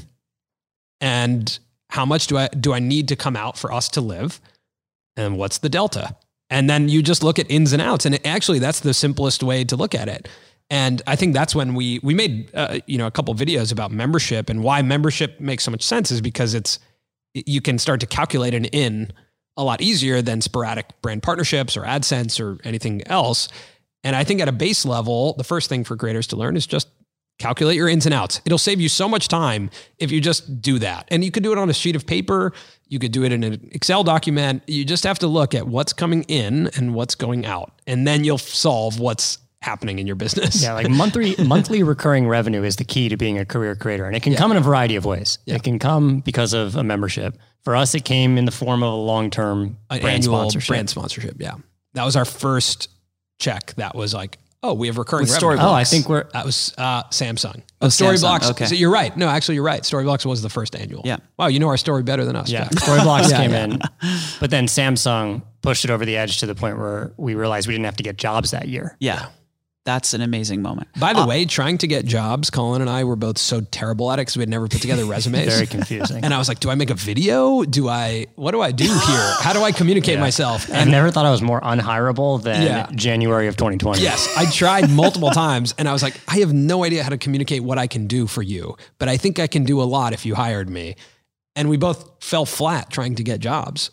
and how much do I need to come out for us to live? And what's the delta? And then you just look at ins and outs. And actually that's the simplest way to look at it. And I think that's when we made, a couple of videos about membership, and why membership makes so much sense is because you can start to calculate an in a lot easier than sporadic brand partnerships or AdSense or anything else. And I think at a base level, the first thing for creators to learn is just calculate your ins and outs. It'll save you so much time if you just do that. And you could do it on a sheet of paper. You could do it in an Excel document. You just have to look at what's coming in and what's going out. And then you'll solve what's happening in your business. Yeah, like monthly recurring revenue is the key to being a career creator. And it can come in a variety of ways. Yeah. It can come because of a membership. For us, it came in the form of a long-term brand sponsorship. Yeah. That was our first check. That was like, oh, we have recurring revenue. Storyblocks. I think that was Samsung. Storyblocks. Okay. So you're right. No, actually, you're right. Storyblocks was the first annual. Yeah. Wow, you know our story better than us. Yeah. Jack. Storyblocks came in, but then Samsung pushed it over the edge to the point where we realized we didn't have to get jobs that year. Yeah. That's an amazing moment. By the way, trying to get jobs, Colin and I were both so terrible at it because we had never put together resumes. Very confusing. And I was like, do I make a video? What do I do here? How do I communicate myself? And I never thought I was more unhirable than January of 2020. Yes. I tried multiple times and I was like, I have no idea how to communicate what I can do for you, but I think I can do a lot if you hired me. And we both fell flat trying to get jobs.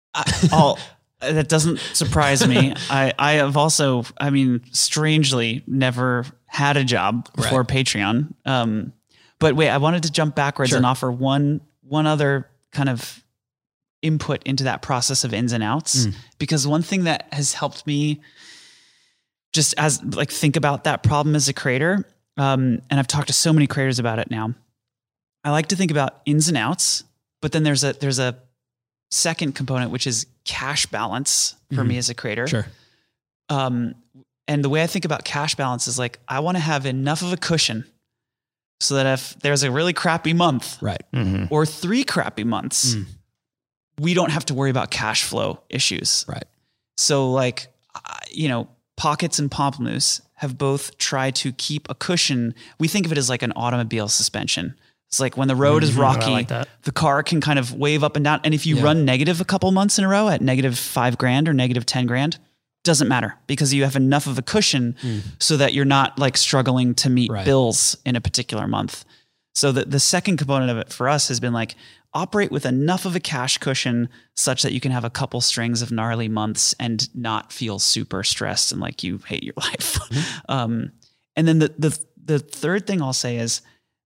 That doesn't surprise me. I have also, strangely never had a job before Patreon. But wait, I wanted to jump backwards and offer one other kind of input into that process of ins and outs, because one thing that has helped me just as like think about that problem as a creator, and I've talked to so many creators about it now. I like to think about ins and outs, but then there's a second component, which is cash balance for me as a creator. Sure. And the way I think about cash balance is like, I want to have enough of a cushion so that if there's a really crappy month or 3 crappy months, we don't have to worry about cash flow issues. Right. So like, Pockets and Pomplamoose have both tried to keep a cushion. We think of it as like an automobile suspension. It's like when the road is rocky, the car can kind of wave up and down. And if you run negative a couple months in a row at negative $5,000 or negative $10,000, doesn't matter because you have enough of a cushion so that you're not like struggling to meet bills in a particular month. So the second component of it for us has been like operate with enough of a cash cushion such that you can have a couple strings of gnarly months and not feel super stressed and like you hate your life. And then the third thing I'll say is,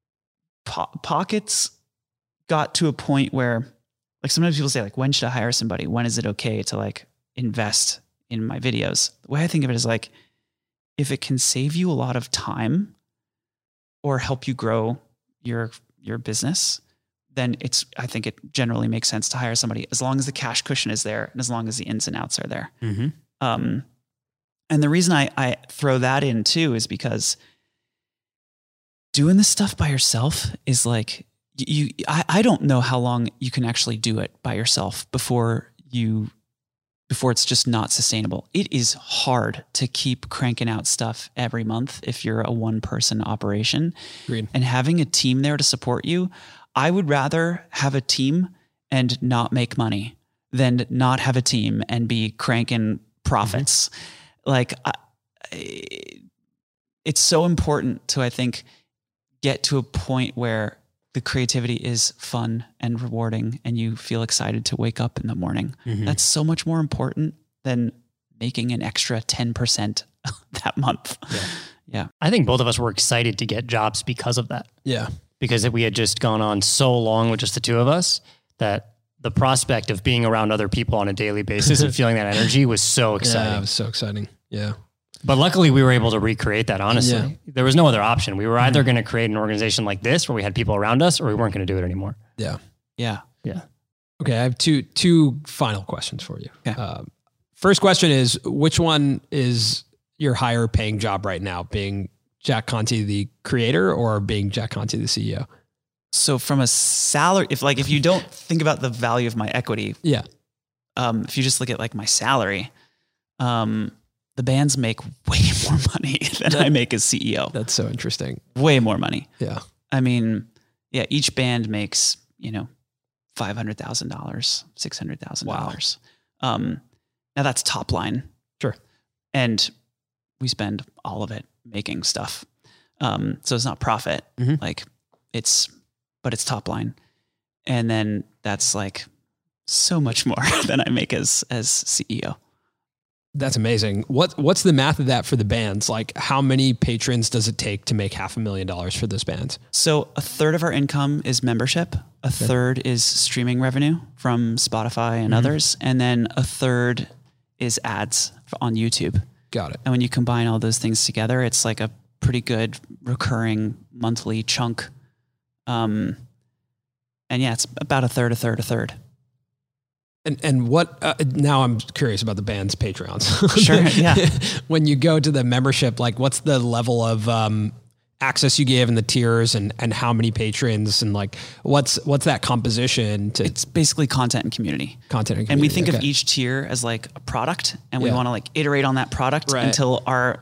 Pockets got to a point where like sometimes people say like, when should I hire somebody? When is it okay to like invest in my videos? The way I think of it is like, if it can save you a lot of time or help you grow your business, then I think it generally makes sense to hire somebody as long as the cash cushion is there and as long as the ins and outs are there. And the reason I throw that in too is because doing this stuff by yourself is like, I don't know how long you can actually do it by yourself before it's just not sustainable. It is hard to keep cranking out stuff every month if you're a one-person operation. Agreed. And having a team there to support you. I would rather have a team and not make money than not have a team and be cranking profits. Like it's so important to, I think, get to a point where the creativity is fun and rewarding and you feel excited to wake up in the morning. That's so much more important than making an extra 10% that month. Yeah. I think both of us were excited to get jobs because of that. Yeah. Because we had just gone on so long with just the two of us that the prospect of being around other people on a daily basis and feeling that energy was so exciting. Yeah, it was so exciting. Yeah. But luckily we were able to recreate that, honestly. Yeah. There was no other option. We were either going to create an organization like this where we had people around us or we weren't going to do it anymore. Yeah. Yeah. Yeah. Okay. I have two final questions for you. Okay. First question is, which one is your higher paying job right now? Being Jack Conte, the creator, or being Jack Conte, the CEO? So from a salary, if you don't think about the value of my equity, if you just look at like my salary, the bands make way more money than I make as CEO. That's so interesting. Way more money. Yeah. I mean, each band makes, $500,000, $600,000. Now that's top line. Sure. And we spend all of it making stuff. So it's not profit. But it's top line. And then that's like so much more than I make as CEO. That's amazing. What's the math of that for the bands? Like, how many patrons does it take to make $500,000 for those bands? So a third of our income is membership. A third is streaming revenue from Spotify and others. And then a third is ads on YouTube. Got it. And when you combine all those things together, it's like a pretty good recurring monthly chunk. And yeah, it's about a third. And what, now I'm curious about the band's Patreons. Sure, yeah. When you go to the membership, like what's the level of access you give and the tiers and how many patrons and like, what's that composition to? It's basically content and community. And we think of each tier as like a product, and we want to like iterate on that product Right. until our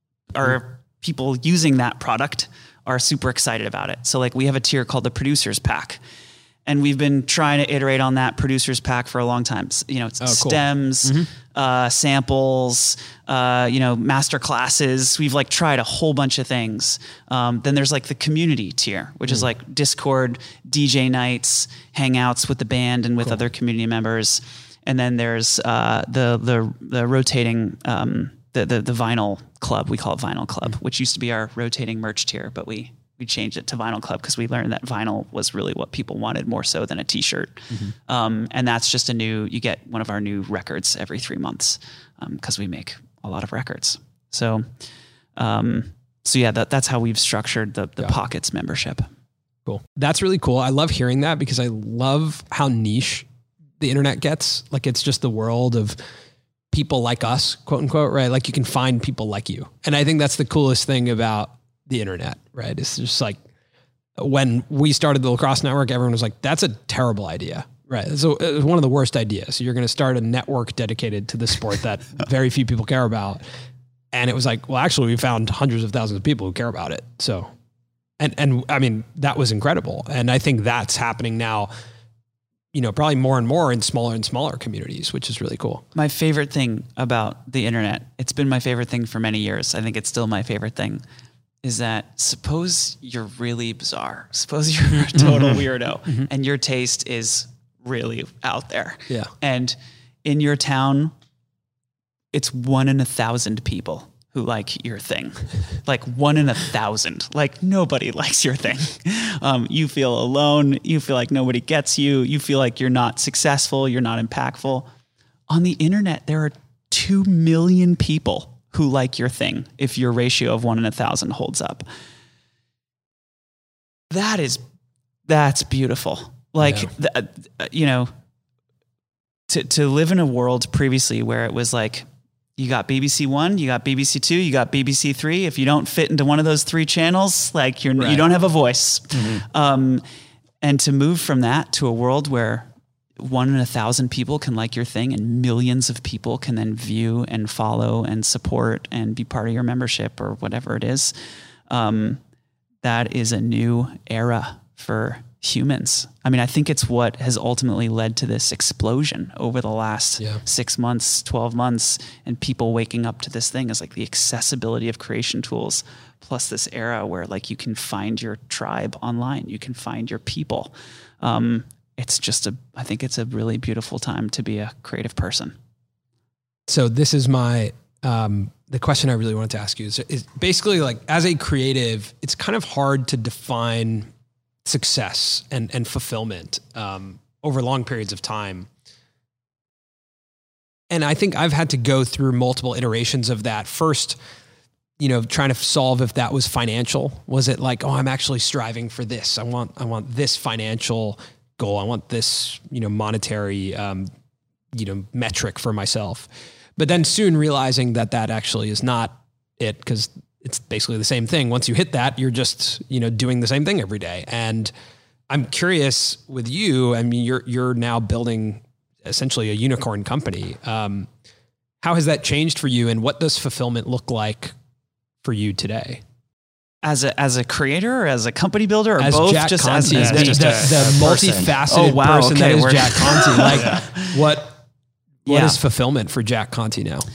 people using that product are super excited about it. So like we have a tier called the Producers Pack. And we've been trying to iterate on that Producers Pack for a long time. You know, it's stems, samples, master classes. We've like tried a whole bunch of things. Then there's like the community tier, which is like Discord, DJ nights, hangouts with the band and with other community members. And then there's the rotating the vinyl club. We call it Vinyl Club, which used to be our rotating merch tier, but we changed it to Vinyl Club because we learned that vinyl was really what people wanted more so than a t-shirt. And that's just you get one of our new records every 3 months because we make a lot of records. So yeah, that's how we've structured the Pockets membership. Cool. That's really cool. I love hearing that because I love how niche the internet gets. Like it's just the world of people like us, quote unquote, right? Like you can find people like you. And I think that's the coolest thing about the internet, right? It's just like when we started the Lacrosse Network, everyone was like, that's a terrible idea, right? So it was one of the worst ideas. So you're going to start a network dedicated to the sport that very few people care about. And it was like, well, actually we found hundreds of thousands of people who care about it. So, and I mean, that was incredible. And I think that's happening now, probably more and more in smaller and smaller communities, which is really cool. My favorite thing about the internet, it's been my favorite thing for many years. I think it's still my favorite thing, is that suppose you're really bizarre. Suppose you're a total weirdo and your taste is really out there. Yeah. And in your town, it's 1 in 1,000 people who like your thing. Like 1 in 1,000. Like nobody likes your thing. You feel alone. You feel like nobody gets you. You feel like you're not successful. You're not impactful. On the internet, there are 2 million people who like your thing if your ratio of 1 in 1,000 holds up. That's beautiful. Like, to live in a world previously where it was like, you got BBC One, you got BBC Two, you got BBC Three. If you don't fit into one of those 3 channels, like you don't have a voice. And to move from that to a world where 1 in 1,000 people can like your thing and millions of people can then view and follow and support and be part of your membership or whatever it is. That is a new era for humans. I mean, I think it's what has ultimately led to this explosion over the last 6 months, 12 months, and people waking up to this thing is like the accessibility of creation tools, plus this era where like you can find your tribe online, you can find your people. It's just I think it's a really beautiful time to be a creative person. So this is the question I really wanted to ask you is basically like, as a creative, it's kind of hard to define success and fulfillment over long periods of time. And I think I've had to go through multiple iterations of that. First, trying to solve if that was financial. Was it like, oh, I'm actually striving for this. I want this financial goal. I want this, monetary, metric for myself. But then soon realizing that actually is not it, because it's basically the same thing. Once you hit that, you're just, doing the same thing every day. And I'm curious with you, I mean, you're now building essentially a unicorn company. How has that changed for you, and what does fulfillment look like for you today? As a creator, or as a company builder, or as both? Jack just Conte, as the multifaceted person that is Jack Conte. Like, what is fulfillment for Jack Conte now?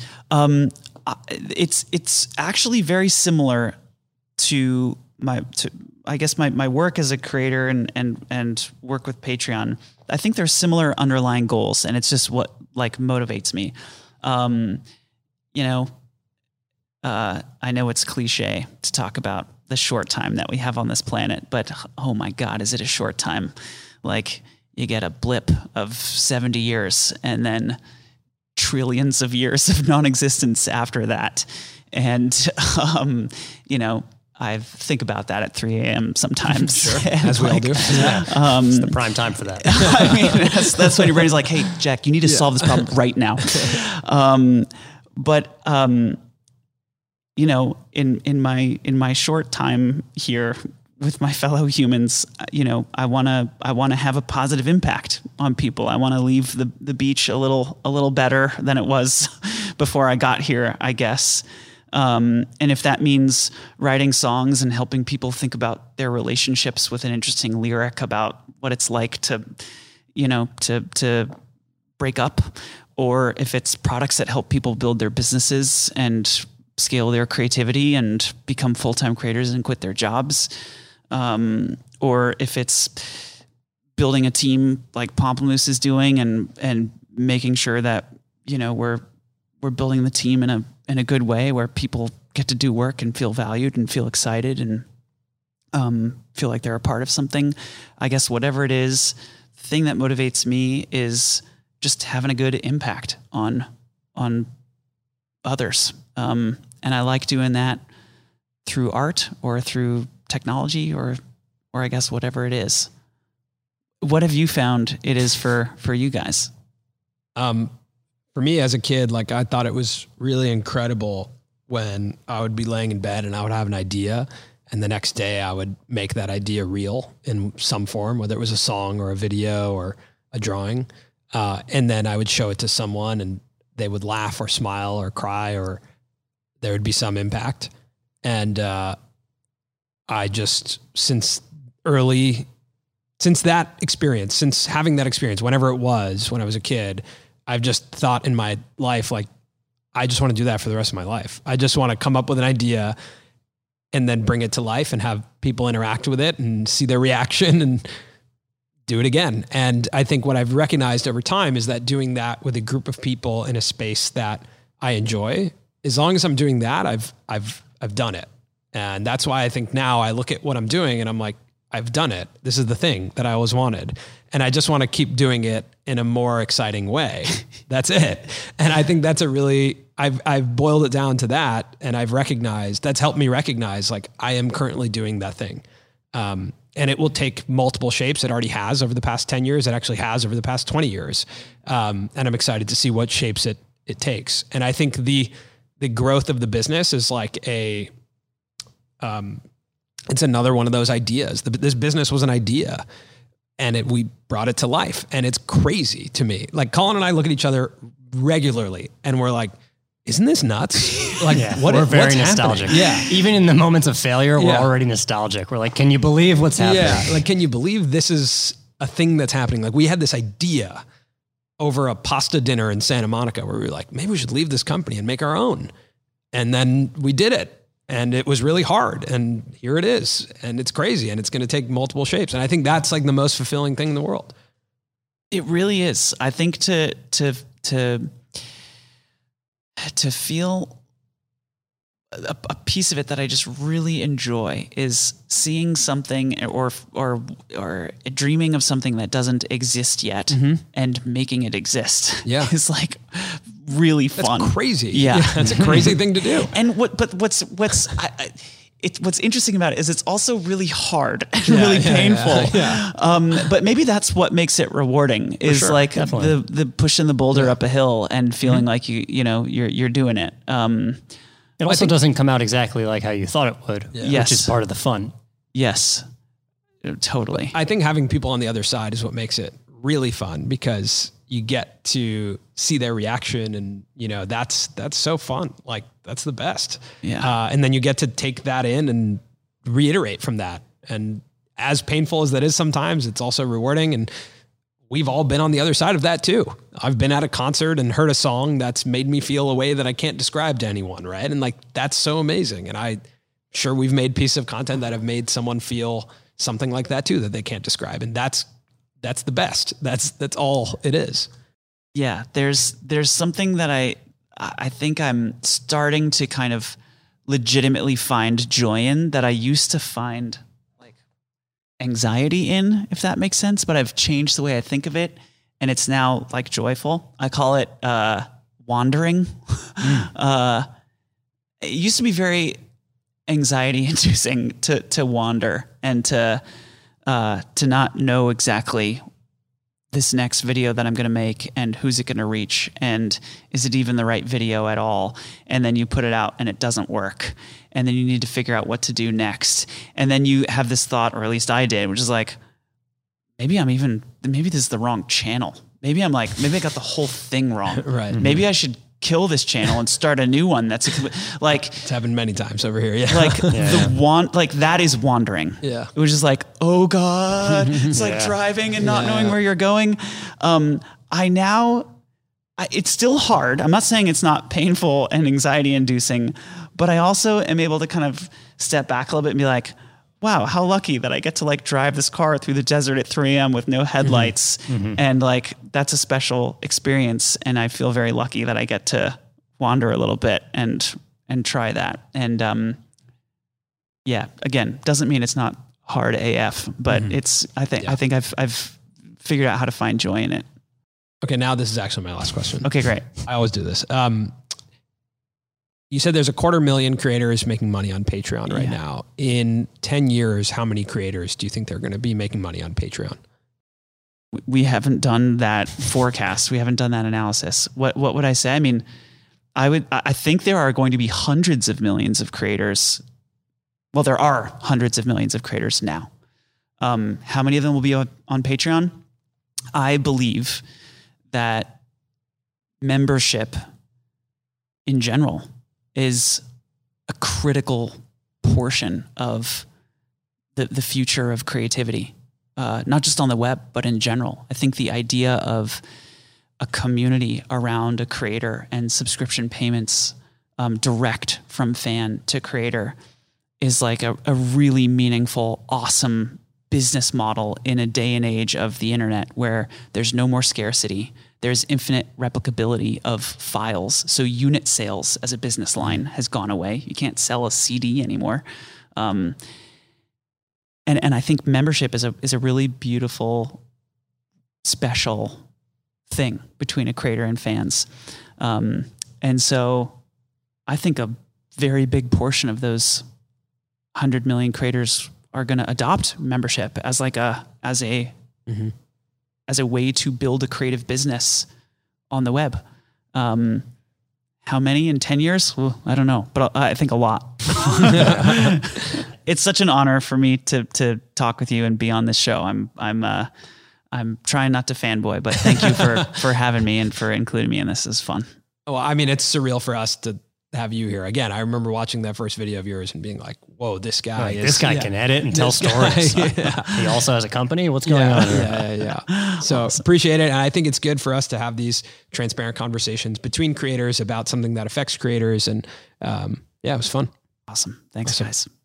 It's actually very similar to I guess my work as a creator and work with Patreon. I think there's similar underlying goals, and it's just what like motivates me. I know it's cliche to talk about the short time that we have on this planet, but oh my God, is it a short time? Like you get a blip of 70 years and then trillions of years of non-existence after that. And, I think about that at 3 a.m. sometimes. Sure, as we all do. It's the prime time for that. I mean, that's when your brain's like, hey, Jack, you need to solve this problem right now. In my short time here with my fellow humans, I want to have a positive impact on people. I want to leave the beach a little better than it was before I got here, I guess. And if that means writing songs and helping people think about their relationships with an interesting lyric about what it's like to break up, or if it's products that help people build their businesses and scale their creativity and become full-time creators and quit their jobs, or if it's building a team like Pomplamoose is doing and making sure that we're building the team in a good way where people get to do work and feel valued and feel excited and feel like they're a part of something. I guess whatever it is, the thing that motivates me is just having a good impact on others. And I like doing that through art or through technology or I guess whatever it is. What have you found it is for you guys? For me as a kid, like I thought it was really incredible when I would be laying in bed and I would have an idea and the next day I would make that idea real in some form, whether it was a song or a video or a drawing. And then I would show it to someone and they would laugh or smile or cry or there would be some impact. And I just, since that experience, since having that experience, whenever it was, when I was a kid, I've just thought in my life, like, I just want to do that for the rest of my life. I just want to come up with an idea and then bring it to life and have people interact with it and see their reaction and do it again. And I think what I've recognized over time is that doing that with a group of people in a space that I enjoy, as long as I'm doing that, I've done it. And that's why I think now I look at what I'm doing and I'm like, I've done it. This is the thing that I always wanted. And I just want to keep doing it in a more exciting way. That's it. And I think that's I've boiled it down to that. And that's helped me recognize like I am currently doing that thing. And it will take multiple shapes. It already has over the past 10 years. It actually has over the past 20 years. And I'm excited to see what shapes it takes. And I think the growth of the business is like it's another one of those ideas. This business was an idea and we brought it to life and it's crazy to me. Like Colin and I look at each other regularly and we're like, isn't this nuts? Like we're very nostalgic. Happening? Yeah. Even in the moments of failure, we're already nostalgic. We're like, can you believe what's happening? Yeah. Like, can you believe this is a thing that's happening? Like we had this idea over a pasta dinner in Santa Monica where we were like, maybe we should leave this company and make our own. And then we did it. And it was really hard. And here it is. And it's crazy. And it's going to take multiple shapes. And I think that's like the most fulfilling thing in the world. It really is. I think to feel a piece of it that I just really enjoy is seeing something or dreaming of something that doesn't exist yet and making it exist. Yeah. It's like really fun. That's crazy. Yeah. That's a crazy thing to do. And what's interesting about it is it's also really hard and really painful. But maybe that's what makes it rewarding is sure, like definitely. the pushing the boulder up a hill and feeling like you're doing it. It also doesn't come out exactly like how you thought it would, which is part of the fun. Yes, totally. I think having people on the other side is what makes it really fun because you get to see their reaction and, that's so fun. Like that's the best. Yeah. And then you get to take that in and reiterate from that. And as painful as that is sometimes, it's also rewarding. And we've all been on the other side of that too. I've been at a concert and heard a song that's made me feel a way that I can't describe to anyone. Right. And like, that's so amazing. And I'm sure we've made pieces of content that have made someone feel something like that too, that they can't describe. And that's the best. That's all it is. Yeah. There's something that I think I'm starting to kind of legitimately find joy in that I used to find like anxiety in, if that makes sense. But I've changed the way I think of it, and it's now like joyful. I call it wandering. It used to be very anxiety inducing to wander and to not know exactly this next video that I'm going to make and who's it going to reach and is it even the right video at all? And then you put it out and it doesn't work. And then you need to figure out what to do next. And then you have this thought, or at least I did, which is like, maybe this is the wrong channel. Maybe I got the whole thing wrong. Right. Maybe I should kill this channel and start a new one. That's like, it's happened many times over here. Yeah. Like that is wandering. Yeah. It was just like, oh God, it's like driving and not knowing where you're going. It's still hard. I'm not saying it's not painful and anxiety inducing, but I also am able to kind of step back a little bit and be like, wow, how lucky that I get to like drive this car through the desert at 3 a.m. with no headlights. And like, that's a special experience. And I feel very lucky that I get to wander a little bit and try that. And, again, doesn't mean it's not hard AF, but I think I've figured out how to find joy in it. Okay. Now this is actually my last question. Okay, great. I always do this. You said there's 250,000 creators making money on Patreon right now. In 10 years, how many creators do you think they're going to be making money on Patreon? We haven't done that forecast. We haven't done that analysis. What would I say? I mean, I think there are going to be hundreds of millions of creators. Well, there are hundreds of millions of creators now. How many of them will be on Patreon? I believe that membership in general is a critical portion of the future of creativity, not just on the web, but in general. I think the idea of a community around a creator and subscription payments direct from fan to creator is like a really meaningful, awesome business model in a day and age of the internet where there's no more scarcity. There's infinite replicability of files. So unit sales as a business line has gone away. You can't sell a CD anymore. And I think membership is a really beautiful, special thing between a creator and fans. And so I think a very big portion of those 100 million creators are going to adopt membership as a way to build a creative business on the web. How many in 10 years? Well, I don't know, but I think a lot. It's such an honor for me to talk with you and be on this show. I'm trying not to fanboy, but thank you for having me and for including me in this. This is fun. Well, I mean, it's surreal for us to have you here again. I remember watching that first video of yours and being like, whoa, this guy can edit and tell stories. He also has a company. What's going on here? Yeah. So awesome. Appreciate it. And I think it's good for us to have these transparent conversations between creators about something that affects creators. And it was fun. Awesome. Thanks, guys.